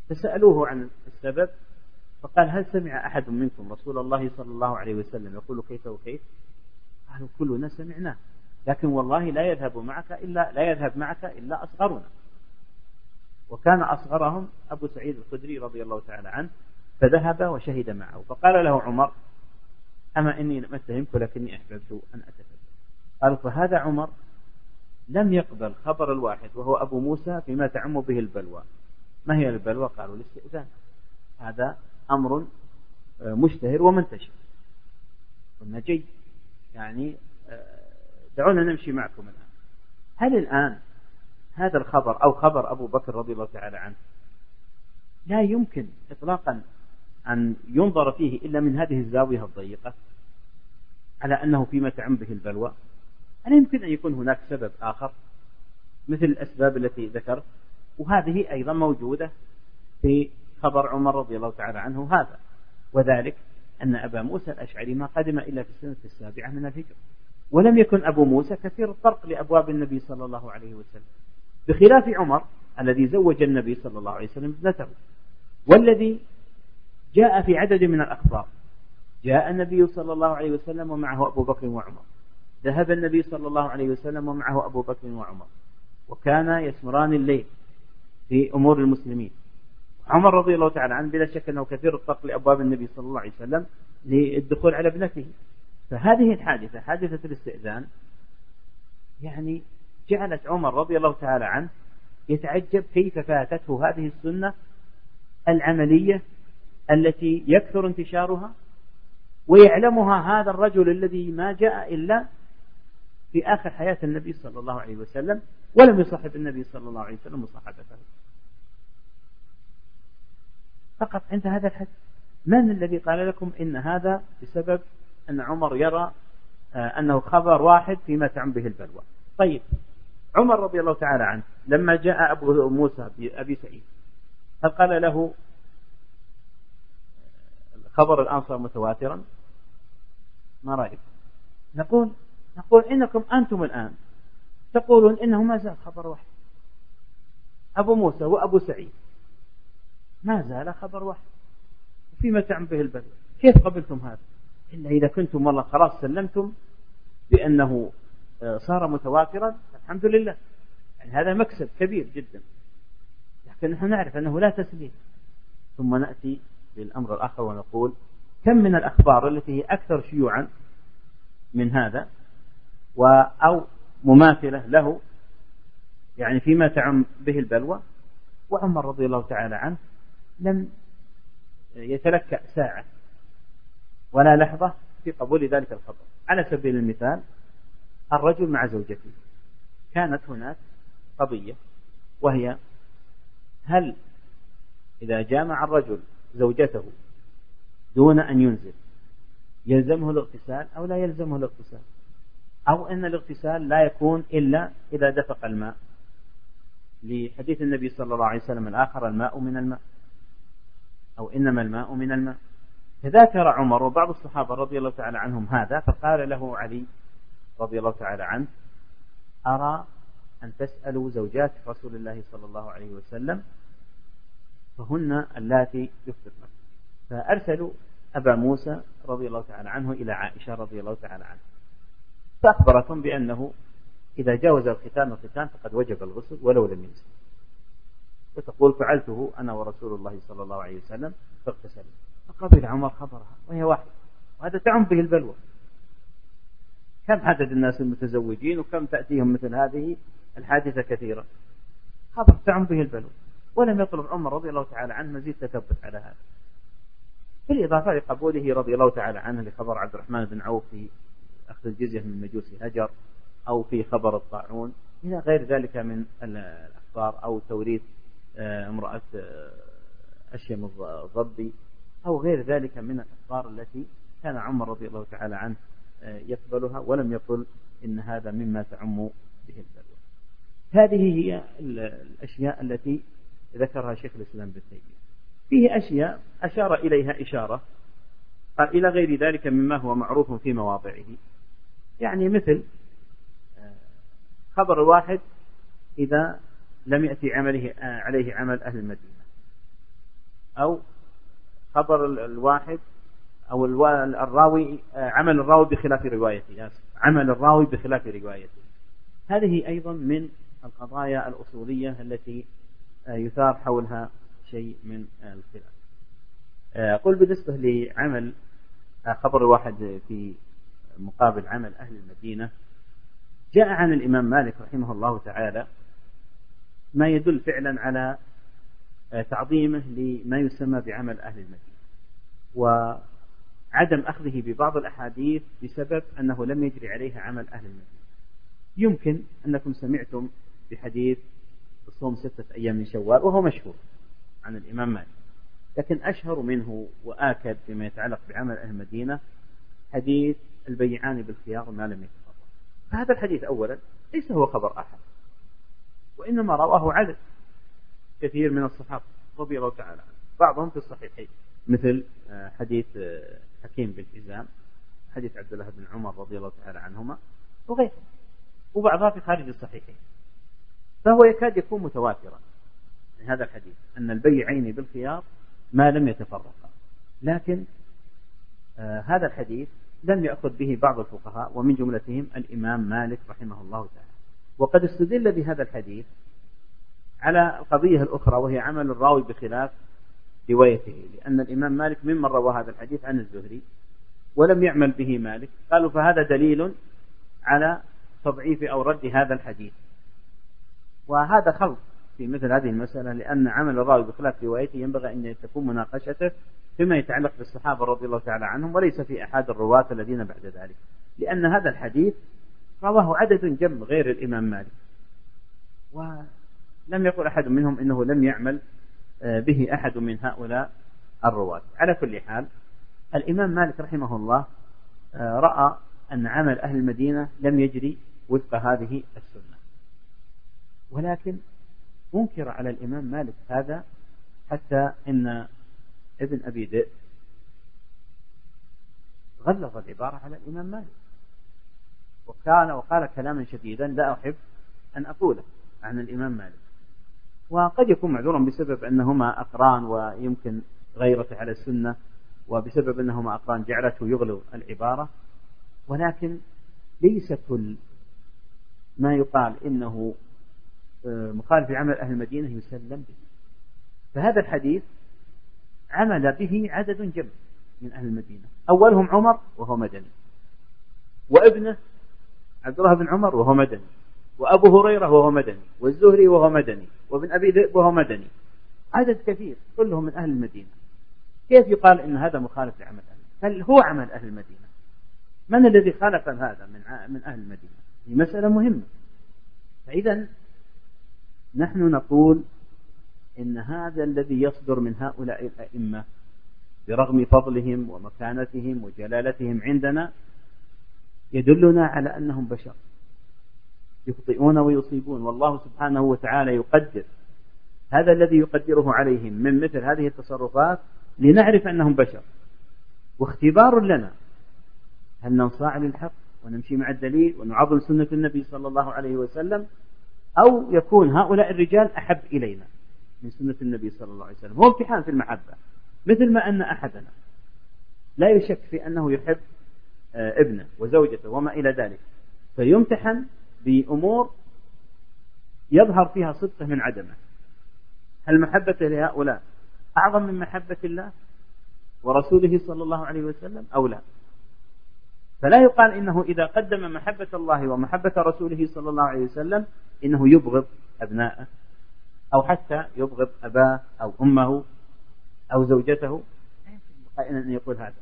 Speaker 1: فسألوه عن السبب فقال هل سمع أحد منكم رسول الله صلى الله عليه وسلم يقول كيف وكيف؟ قالوا كلنا سمعناه، لكن والله لا يذهب معك إلا لا يذهب معك إلا أصغرنا. وكان أصغرهم أبو سعيد الخدري رضي الله تعالى عنه، فذهب وشهد معه. فقال له عمر أما إني لم أتهمك لكني أحببت أن أتكلم. قال فهذا عمر لم يقبل خبر الواحد وهو أبو موسى فيما تعم به البلوى. ما هي البلوى؟ قالوا الاستئذان. هذا أمر مشتهر ومنتشر. قلنا جيد، يعني دعونا نمشي معكم الآن. هل الآن هذا الخبر أو خبر أبو بكر رضي الله تعالى عنه لا يمكن إطلاقا أن ينظر فيه إلا من هذه الزاوية الضيقة على أنه فيما تعم به البلوى؟ هل يمكن أن يكون هناك سبب آخر مثل الأسباب التي ذكرت؟ وهذه أيضا موجودة في خبر عمر رضي الله تعالى عنه هذا، وذلك أن أبا موسى الأشعري ما قدم إلا في السنة السابعة من الهجرة، ولم يكن أبو موسى كثير الطرق لأبواب النبي صلى الله عليه وسلم، بخلاف عمر الذي زوج النبي صلى الله عليه وسلم ابنته، والذي جاء في عدد من الأخبار. جاء النبي صلى الله عليه وسلم ومعه أبو بكر وعمر، ذهب النبي صلى الله عليه وسلم ومعه أبو بكر وعمر، وكان يسمران الليل في أمور المسلمين. عمر رضي الله تعالى عنه بلا شك أنه كثير الطرق لأبواب النبي صلى الله عليه وسلم للدخول على ابنته. فهذه الحادثة حادثة الاستئذان يعني جعلت عمر رضي الله تعالى عنه يتعجب كيف فاتته هذه السنة العملية التي يكثر انتشارها ويعلمها هذا الرجل الذي ما جاء إلا في آخر حياة النبي صلى الله عليه وسلم ولم يصحب النبي صلى الله عليه وسلم مصاحبته فقط عند هذا الحد. من الذي قال لكم إن هذا بسبب أن عمر يرى أنه خبر واحد فيما تعم به البلوى؟ طيب عمر رضي الله تعالى عنه لما جاء أبو موسى بأبي سعيد هل قال له خبر الآن صار متواترا؟ ما رأيك؟ نقول نقول إنكم أنتم الآن تقولون إنه ما زال خبر واحد. أبو موسى وأبو سعيد ما زال خبر واحد فيما تعم به البلوى، كيف قبلتم هذا؟ إلا إذا كنتم والله خلاص سلمتم بأنه صار متواترا الحمد لله، يعني هذا مكسب كبير جدا، لكن نحن نعرف أنه لا تسليم. ثم نأتي للأمر الآخر ونقول كم من الأخبار التي هي أكثر شيوعا من هذا أو مماثلة له يعني فيما تعم به البلوى، وعمر رضي الله تعالى عنه لم يتلكأ ساعة ولا لحظة في قبول ذلك الخبر. على سبيل المثال الرجل مع زوجته، كانت هناك قضية وهي هل إذا جامع الرجل زوجته دون أن ينزل يلزمه الاغتسال أو لا يلزمه الاغتسال، أو أن الاغتسال لا يكون إلا إذا دفق الماء، لحديث النبي صلى الله عليه وسلم الآخر الماء من الماء أو إنما الماء من الماء. فذكر عمر وبعض الصحابة رضي الله تعالى عنهم هذا، فقال له علي رضي الله تعالى عنه أرى أن تسألوا زوجات رسول الله صلى الله عليه وسلم فهن اللاتي يخبرن. فأرسلوا أبا موسى رضي الله تعالى عنه إلى عائشة رضي الله تعالى عنه، فأخبرتهم بأنه إذا جاوز الختان الختان فقد وجب الغسل ولو لم ينزل، وتقول فعلته أنا ورسول الله صلى الله عليه وسلم فاغتسل. فقبل عمر خبرها وهي واحد، وهذا تعم به البلوى. كم عدد الناس المتزوجين وكم تأتيهم مثل هذه الحادثة كثيرة، خبر تعم به البلوى، ولم يطلب عمر رضي الله تعالى عنه مزيد تثبت على هذا، بالإضافة لقبوله رضي الله تعالى عنه لخبر عبد الرحمن بن عوف في أخذ الجزية من مجوس هجر، أو في خبر الطاعون إلى غير ذلك من الأخبار، أو توريث امرأة أشيم الضبي أو غير ذلك من الأخبار التي كان عمر رضي الله تعالى عنه يقبلها ولم يقل إن هذا مما تعم به البلوى. هذه هي الأشياء التي ذكرها شيخ الإسلام ابن تيمية. فيه أشياء أشار إليها إشارة قال إلى غير ذلك مما هو معروف في مواضعه، يعني مثل خبر الواحد إذا لم يأتي عمله عليه عمل أهل المدينة، أو خبر الواحد أو الراوي عمل الراوي بخلاف روايته، عمل الراوي بخلاف روايته. هذه أيضا من القضايا الأصولية التي يثار حولها شيء من الخلاف. أقول بالنسبة لعمل خبر الواحد في مقابل عمل أهل المدينة، جاء عن الإمام مالك رحمه الله تعالى ما يدل فعلا على تعظيمه لما يسمى بعمل أهل المدينة، وعدم أخذه ببعض الأحاديث بسبب أنه لم يجري عليها عمل أهل المدينة. يمكن أنكم سمعتم بحديث الصوم ستة أيام من شوال، وهو مشهور عن الإمام مالك، لكن أشهر منه وآكد فيما يتعلق بعمل أهل المدينة حديث البيعان بالخيار ما لم يتفرق. فهذا الحديث أولا ليس هو خبر أحد، وإنما رواه عدد كثير من الصحابة رضي الله تعالى عنهم، بعضهم في الصحيحين مثل حديث حكيم بن حزام، حديث عبد الله بن عمر رضي الله تعالى عنهما وغيره، وبعضها في خارج الصحيحين. فهو يكاد يكون متواترا هذا الحديث أن البيعين بالخيار ما لم يتفرقا، لكن آه هذا الحديث لم يأخذ به بعض الفقهاء ومن جملتهم الإمام مالك رحمه الله تعالى، وقد استدل بهذا الحديث على القضية الأخرى وهي عمل الراوي بخلاف روايته، لأن الإمام مالك ممن روى هذا الحديث عن الزهري ولم يعمل به مالك، قالوا فهذا دليل على تضعيف أو رد هذا الحديث. وهذا خلط في مثل هذه المسألة، لأن عمل الراوي بخلاف روايته ينبغي أن تكون مناقشته فيما يتعلق بالصحابة رضي الله تعالى عنهم، وليس في أحد الرواة الذين بعد ذلك، لأن هذا الحديث رواه عدد جم غير الإمام مالك، ولم يقل أحد منهم إنه لم يعمل به أحد من هؤلاء الرواة. على كل حال الإمام مالك رحمه الله رأى أن عمل أهل المدينة لم يجري وفق هذه السنة، ولكن أنكر على الإمام مالك هذا حتى إن ابن أبي ذئب غلظ العبارة على الإمام مالك، وكان وقال كلاما شديدا لا أحب أن أقوله عن الإمام مالك، وقد يكون معذورا بسبب أنهما أقران ويمكن غيرته على السنة، وبسبب أنهما أقران جعلته يغلظ العبارة، ولكن ليس كل ما يقال إنه مخالف عمل أهل المدينة يسلم به. فهذا الحديث عمل به عدد جم من أهل المدينة، أولهم عمر وهو مدني، وابنه عبد الله بن عمر وهو مدني، وأبو هريرة وهو مدني، والزهري وهو مدني، وابن أبي ذئب وهو مدني، عدد كثير كلهم من أهل المدينة. كيف يقال إن هذا مخالف لعمل أهل؟ هل هو عمل أهل المدينة؟ من الذي خالف هذا من من أهل المدينة؟ هي مسألة مهمة. فإذا نحن نقول إن هذا الذي يصدر من هؤلاء الأئمة برغم فضلهم ومكانتهم وجلالتهم عندنا يدلنا على أنهم بشر يخطئون ويصيبون، والله سبحانه وتعالى يقدر هذا الذي يقدره عليهم من مثل هذه التصرفات لنعرف أنهم بشر، واختبار لنا هل ننصاع للحق ونمشي مع الدليل ونعظم سنة النبي صلى الله عليه وسلم، أو يكون هؤلاء الرجال أحب إلينا من سنة النبي صلى الله عليه وسلم. هو امتحان في المحبة، مثل ما أن أحدنا لا يشك في أنه يحب ابنه وزوجته وما إلى ذلك، فيمتحن بأمور يظهر فيها صدقه من عدمه. هل محبته لهؤلاء أعظم من محبة الله ورسوله صلى الله عليه وسلم أو لا؟ فلا يقال إنه إذا قدم محبة الله ومحبة رسوله صلى الله عليه وسلم إنه يبغض أبناءه أو حتى يبغض أباه أو أمه أو زوجته، قائلا أن يقول هذا.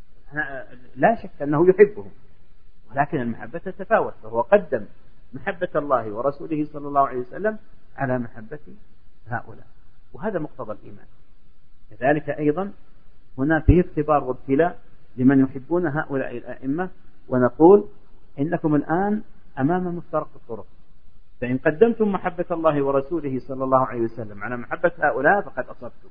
Speaker 1: لا شك أنه يحبهم، ولكن المحبة تتفاوت، فهو قدم محبة الله ورسوله صلى الله عليه وسلم على محبة هؤلاء، وهذا مقتضى الإيمان. كذلك أيضا هنا فيه اختبار وابتلاء لمن يحبون هؤلاء الأئمة، ونقول إنكم الآن أمام مفترق الطرق، فإن قدمتم محبة الله ورسوله صلى الله عليه وسلم على محبة هؤلاء فقد أصبتم،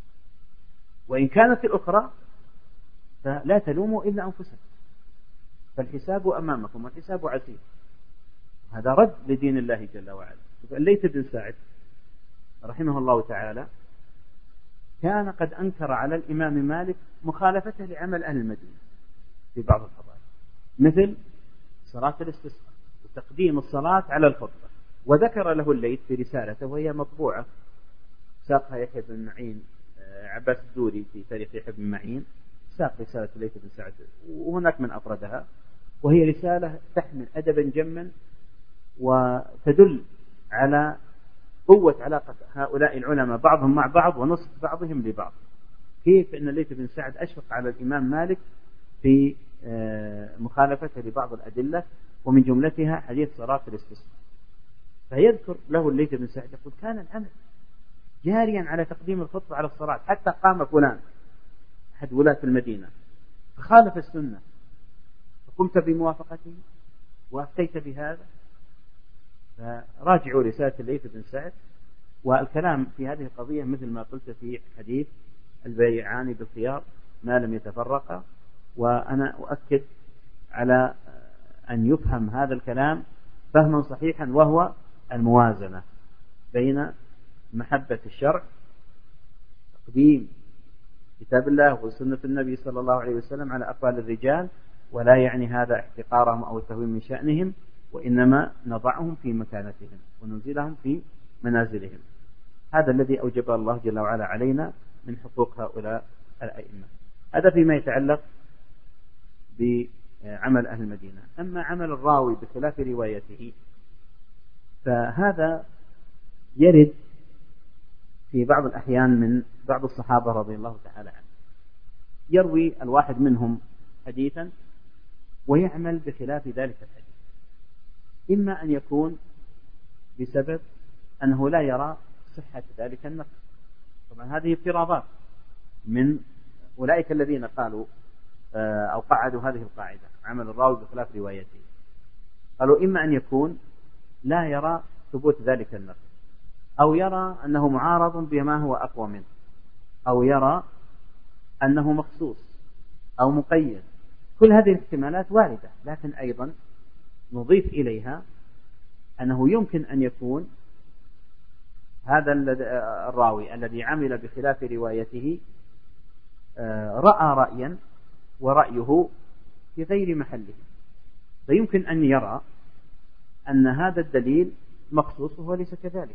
Speaker 1: وإن كانت الأخرى فلا تلوموا إلا أنفسكم، فالحساب أمامكم والحساب عسير. هذا رد لدين الله جل وعلا. الليث بن سعد رحمه الله تعالى كان قد أنكر على الإمام مالك مخالفته لعمل أهل المدينة في بعض القضايا، مثل صلاة الاستسقاء وتقديم الصلاة على الخطبة. وذكر له الليث في رسالته وهي مطبوعة ساقها يحيى بن معين، عباس الدوري في تاريخ يحيى بن معين ساق رسالة الليث بن سعد وهناك من أفردها، وهي رسالة تحمل أدبا جما وتدل على قوة علاقة هؤلاء العلماء بعضهم مع بعض ونصف بعضهم لبعض. كيف أن الليث بن سعد أشفق على الإمام مالك في مخالفته لبعض الأدلة، ومن جملتها حديث صلاة الاستسقاء. فيذكر له الليث بن سعد يقول: كان الأمر جاريا على تقديم الخطبة على الصلاة، حتى قام فلان أحد ولاة المدينة فخالف السنة فقمت بموافقته وأفتيت بهذا. فراجعوا رسالة الليث بن سعد. والكلام في هذه القضية مثل ما قلت في حديث البيعان بالخيار ما لم يتفرقا، وأنا أؤكد على أن يفهم هذا الكلام فهما صحيحا، وهو الموازنة بين محبة الشرع، تقديم كتاب الله وسنة النبي صلى الله عليه وسلم على أقوال الرجال، ولا يعني هذا احتقارهم أو التهوين من شأنهم، وإنما نضعهم في مكانتهم وننزلهم في منازلهم. هذا الذي أوجب الله جل وعلا علينا من حقوق هؤلاء الأئمة. هذا فيما يتعلق بعمل أهل المدينة. أما عمل الراوي بخلاف روايته فهذا يرد في بعض الأحيان من بعض الصحابة رضي الله تعالى عنهم، يروي الواحد منهم حديثا ويعمل بخلاف ذلك الحديث، إما أن يكون بسبب أنه لا يرى صحة ذلك النقل. طبعا هذه افتراضات من أولئك الذين قالوا أو قعدوا هذه القاعدة: عمل الراوي بخلاف روايته. قالوا إما أن يكون لا يرى ثبوت ذلك النقل، أو يرى أنه معارض بما هو أقوى منه، أو يرى أنه مخصوص أو مقيد. كل هذه الاحتمالات واردة، لكن أيضا نضيف إليها أنه يمكن أن يكون هذا الراوي الذي عمل بخلاف روايته رأى رأيا ورأيه في غير محله، فيمكن أن يرى أن هذا الدليل مخصوص وهو ليس كذلك،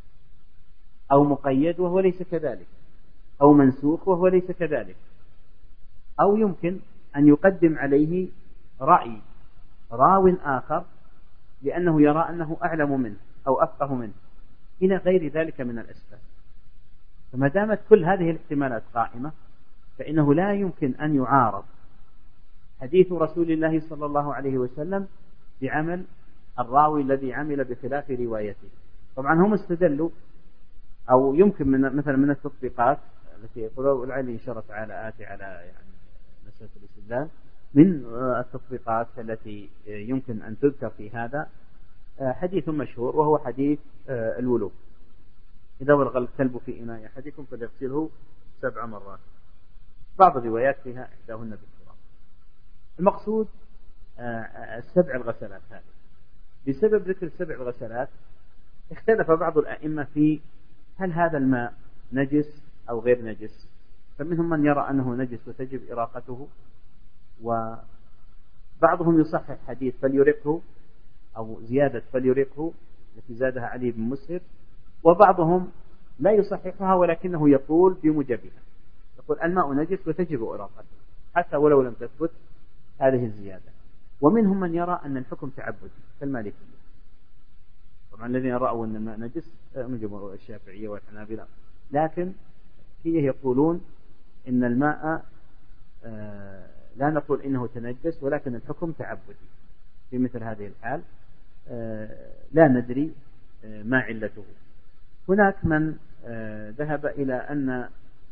Speaker 1: أو مقيد وهو ليس كذلك، أو منسوخ وهو ليس كذلك. أو يمكن أن يقدم عليه رأي راو آخر لأنه يرى أنه أعلم منه أو أفقه منه، إلى غير ذلك من الأسباب. فما دامت كل هذه الاحتمالات قائمة فإنه لا يمكن أن يعارض حديث رسول الله صلى الله عليه وسلم بعمل الراوي الذي عمل بخلاف روايته. طبعا هم استدلوا، أو يمكن من مثلا من التطبيقات التي يقولوا العلم إن شاء الله تعالى آتي على يعني مسألة الاستدلال، من التطبيقات التي يمكن أن تذكر في هذا حديث مشهور وهو حديث الولوغ: إذا ولغ الكلب في إناء أحدكم فليغسله سبع مرات. بعض الروايات فيها إحداهن بالتراب. المقصود السبع الغسلات هذه. بسبب ذكر السبع الغسلات اختلف بعض الأئمة في هل هذا الماء نجس أو غير نجس، فمنهم من يرى أنه نجس وتجب إراقته، وبعضهم يصحح حديث فليرقه أو زيادة فليرقه التي زادها علي بن مسهر، وبعضهم لا يصححها ولكنه يقول بموجبها، يقول الماء نجس وتجب إراقته حتى ولو لم تثبت هذه الزيادة. ومنهم من يرى أن الحكم تعبدي كالمالكية. طبعا الذين رأوا أن الماء نجس من جمهور الشافعية والحنابلة، لكن هي يقولون إن الماء لا نقول إنه تنجس ولكن الحكم تعبدي. في مثل هذه الحال لا ندري ما علته. هناك من ذهب إلى أن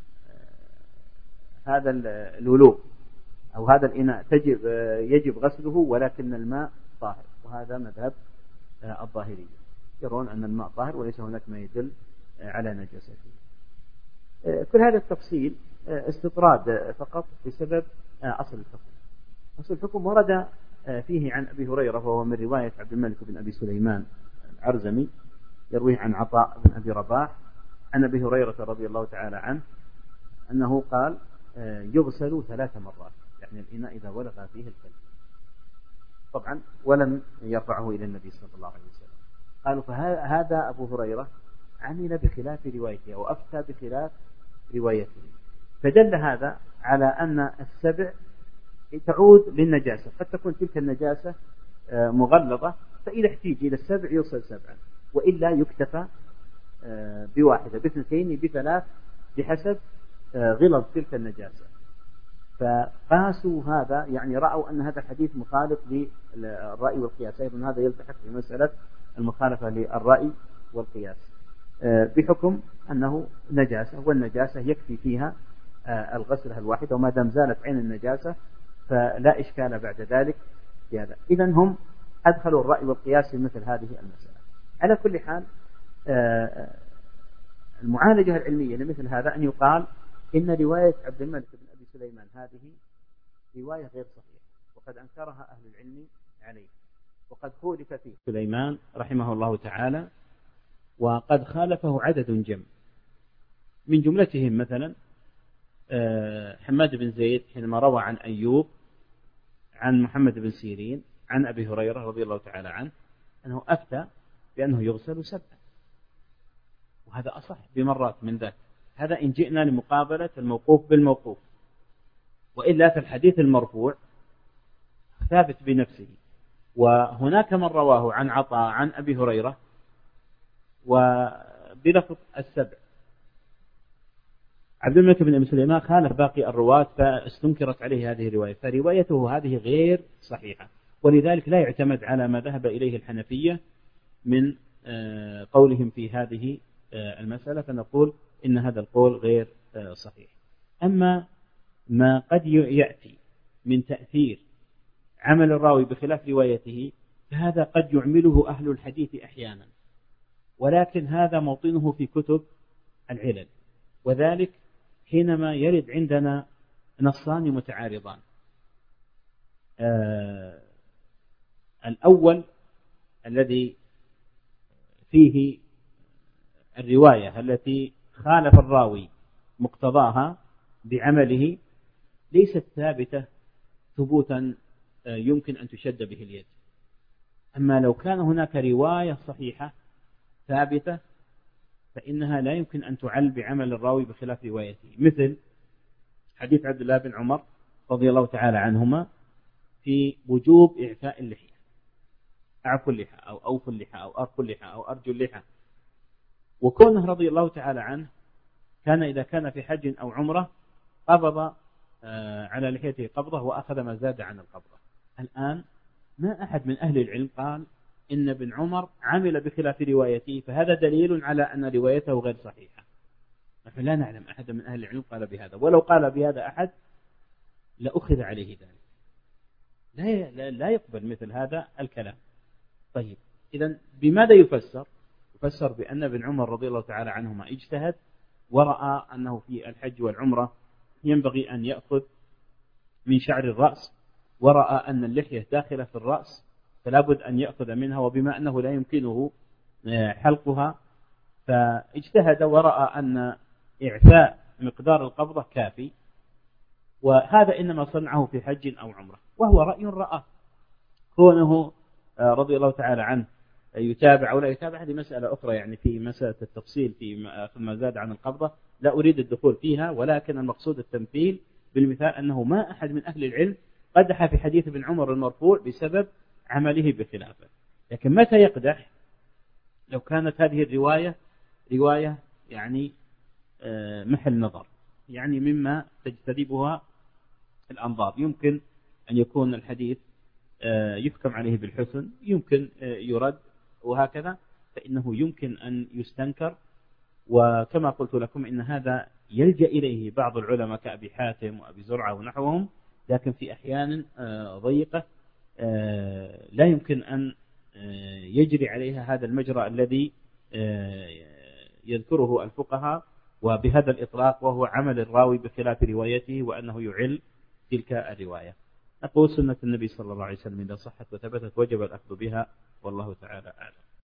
Speaker 1: هذا الولوغ أو هذا الإناء تجب يجب غسله ولكن الماء طاهر، وهذا مذهب الظاهرية، يرون أن الماء طاهر وليس هناك ما يدل على نجاسته. كل هذا التفصيل استطراد فقط بسبب أصل الحكم. أصل الحكم ورد فيه عن أبي هريرة، وهو من رواية عبد الملك بن أبي سليمان العرزمي، يرويه عن عطاء بن أبي رباح عن أبي هريرة رضي الله تعالى عنه أنه قال يغسل ثلاث مرات، يعني الإناء إذا ولغ فيه الكلب طبعا، ولم يرفعه إلى النبي صلى الله عليه وسلم. قالوا فهذا أبو هريرة عمل بخلاف روايته أو أفتى بخلاف روايته، فدل هذا على أن السبع تعود للنجاسة، قد تكون تلك النجاسة مغلظة، فإذا احتيج إلى السبع يوصل سبعا، وإلا يكتفى بواحدة باثنتين بثلاث بحسب غلظ تلك النجاسة. فقاسوا هذا، يعني رأوا أن هذا الحديث مخالف للرأي والقياس، أيضا هذا يلتحق في مسألة المخالفة للرأي والقياس بحكم أنه نجاسة، والنجاسة يكفي فيها الغسلة الواحدة، وما دام زالت عين النجاسة فلا إشكال بعد ذلك في هذا. إذن هم أدخلوا الرأي والقياس في مثل هذه المسألة. على كل حال المعالجة العلمية لمثل هذا أن يقال إن رواية عبد الملك بن أبي سليمان هذه رواية غير صحيحة، وقد أنكرها أهل العلم عليه، وقد خولف فيه سليمان رحمه الله تعالى، وقد خالفه عدد جم، من جملتهم مثلا حماد بن زيد حينما روى عن أيوب عن محمد بن سيرين عن أبي هريرة رضي الله تعالى عنه أنه أفتى بأنه يغسل سبعا، وهذا أصح بمرات من ذلك. هذا إن جئنا لمقابلة الموقوف بالموقوف، وإلا في الحديث المرفوع ثابت بنفسه، وهناك من رواه عن عطاء عن أبي هريرة وبلفظ السبع. عبد الملك بن أبي سليمان خالف باقي الرواة فاستنكرت عليه هذه الرواية، فروايته هذه غير صحيحة، ولذلك لا يعتمد على ما ذهب إليه الحنفية من قولهم في هذه المسألة، فنقول إن هذا القول غير صحيح. أما ما قد يأتي من تأثير عمل الراوي بخلاف روايته فهذا قد يعمله أهل الحديث أحيانا، ولكن هذا موطنه في كتب العلل، وذلك حينما يرد عندنا نصان متعارضان. آه الأول الذي فيه الرواية التي خالف الراوي مقتضاها بعمله ليست ثابتة ثبوتا يمكن أن تشد به اليد. أما لو كان هناك رواية صحيحة ثابتة فإنها لا يمكن أن تعل بعمل الراوي بخلاف روايته، مثل حديث عبد الله بن عمر رضي الله تعالى عنهما في وجوب إعفاء اللحية، أعفوا اللحى أو أوفوا اللحى أو أرقوا اللحى أو أرجوا اللحى، وكونه رضي الله تعالى عنه كان إذا كان في حج أو عمرة قبض على لحيته قبضة وأخذ ما زاد عن القبضة. الآن ما أحد من أهل العلم قال إن ابن عمر عمل بخلاف روايته، فهذا دليل على أن روايته غير صحيحة. نحن لا نعلم أحد من أهل العلم قال بهذا، ولو قال بهذا أحد لأخذ عليه ذلك، لا لا يقبل مثل هذا الكلام. طيب إذن بماذا يفسر؟ يفسر بأن ابن عمر رضي الله تعالى عنهما اجتهد ورأى أنه في الحج والعمرة ينبغي أن يأخذ من شعر الرأس، ورأى أن اللحية داخلة في الرأس فلا بد أن يأخذ منها، وبما أنه لا يمكنه حلقها فاجتهد ورأى أن إعفاء مقدار القبضة كافي، وهذا إنما صنعه في حج أو عمرة، وهو رأي رأى. كونه رضي الله تعالى عنه يتابع أو لا يتابع هذه مسألة أخرى، يعني في مسألة التفصيل في ما زاد عن القبضة لا أريد الدخول فيها، ولكن المقصود التمثيل بالمثال أنه ما أحد من أهل العلم قدح في حديث ابن عمر المرفوع بسبب عمله بخلافه. لكن متى يقدح؟ لو كانت هذه الرواية رواية يعني محل نظر، يعني مما تجتذبها الأنظار، يمكن أن يكون الحديث يحكم عليه بالحسن، يمكن يرد وهكذا، فإنه يمكن أن يستنكر. وكما قلت لكم إن هذا يلجأ إليه بعض العلماء كأبي حاتم وأبي زرعة ونحوهم، لكن في أحيان ضيقة لا يمكن أن يجري عليها هذا المجرى الذي يذكره الفقهاء وبهذا الإطلاق، وهو عمل الراوي بخلاف روايته وأنه يعل تلك الرواية. نقول سنة النبي صلى الله عليه وسلم إذا صحت وثبتت وجب الأخذ بها، والله تعالى أعلم.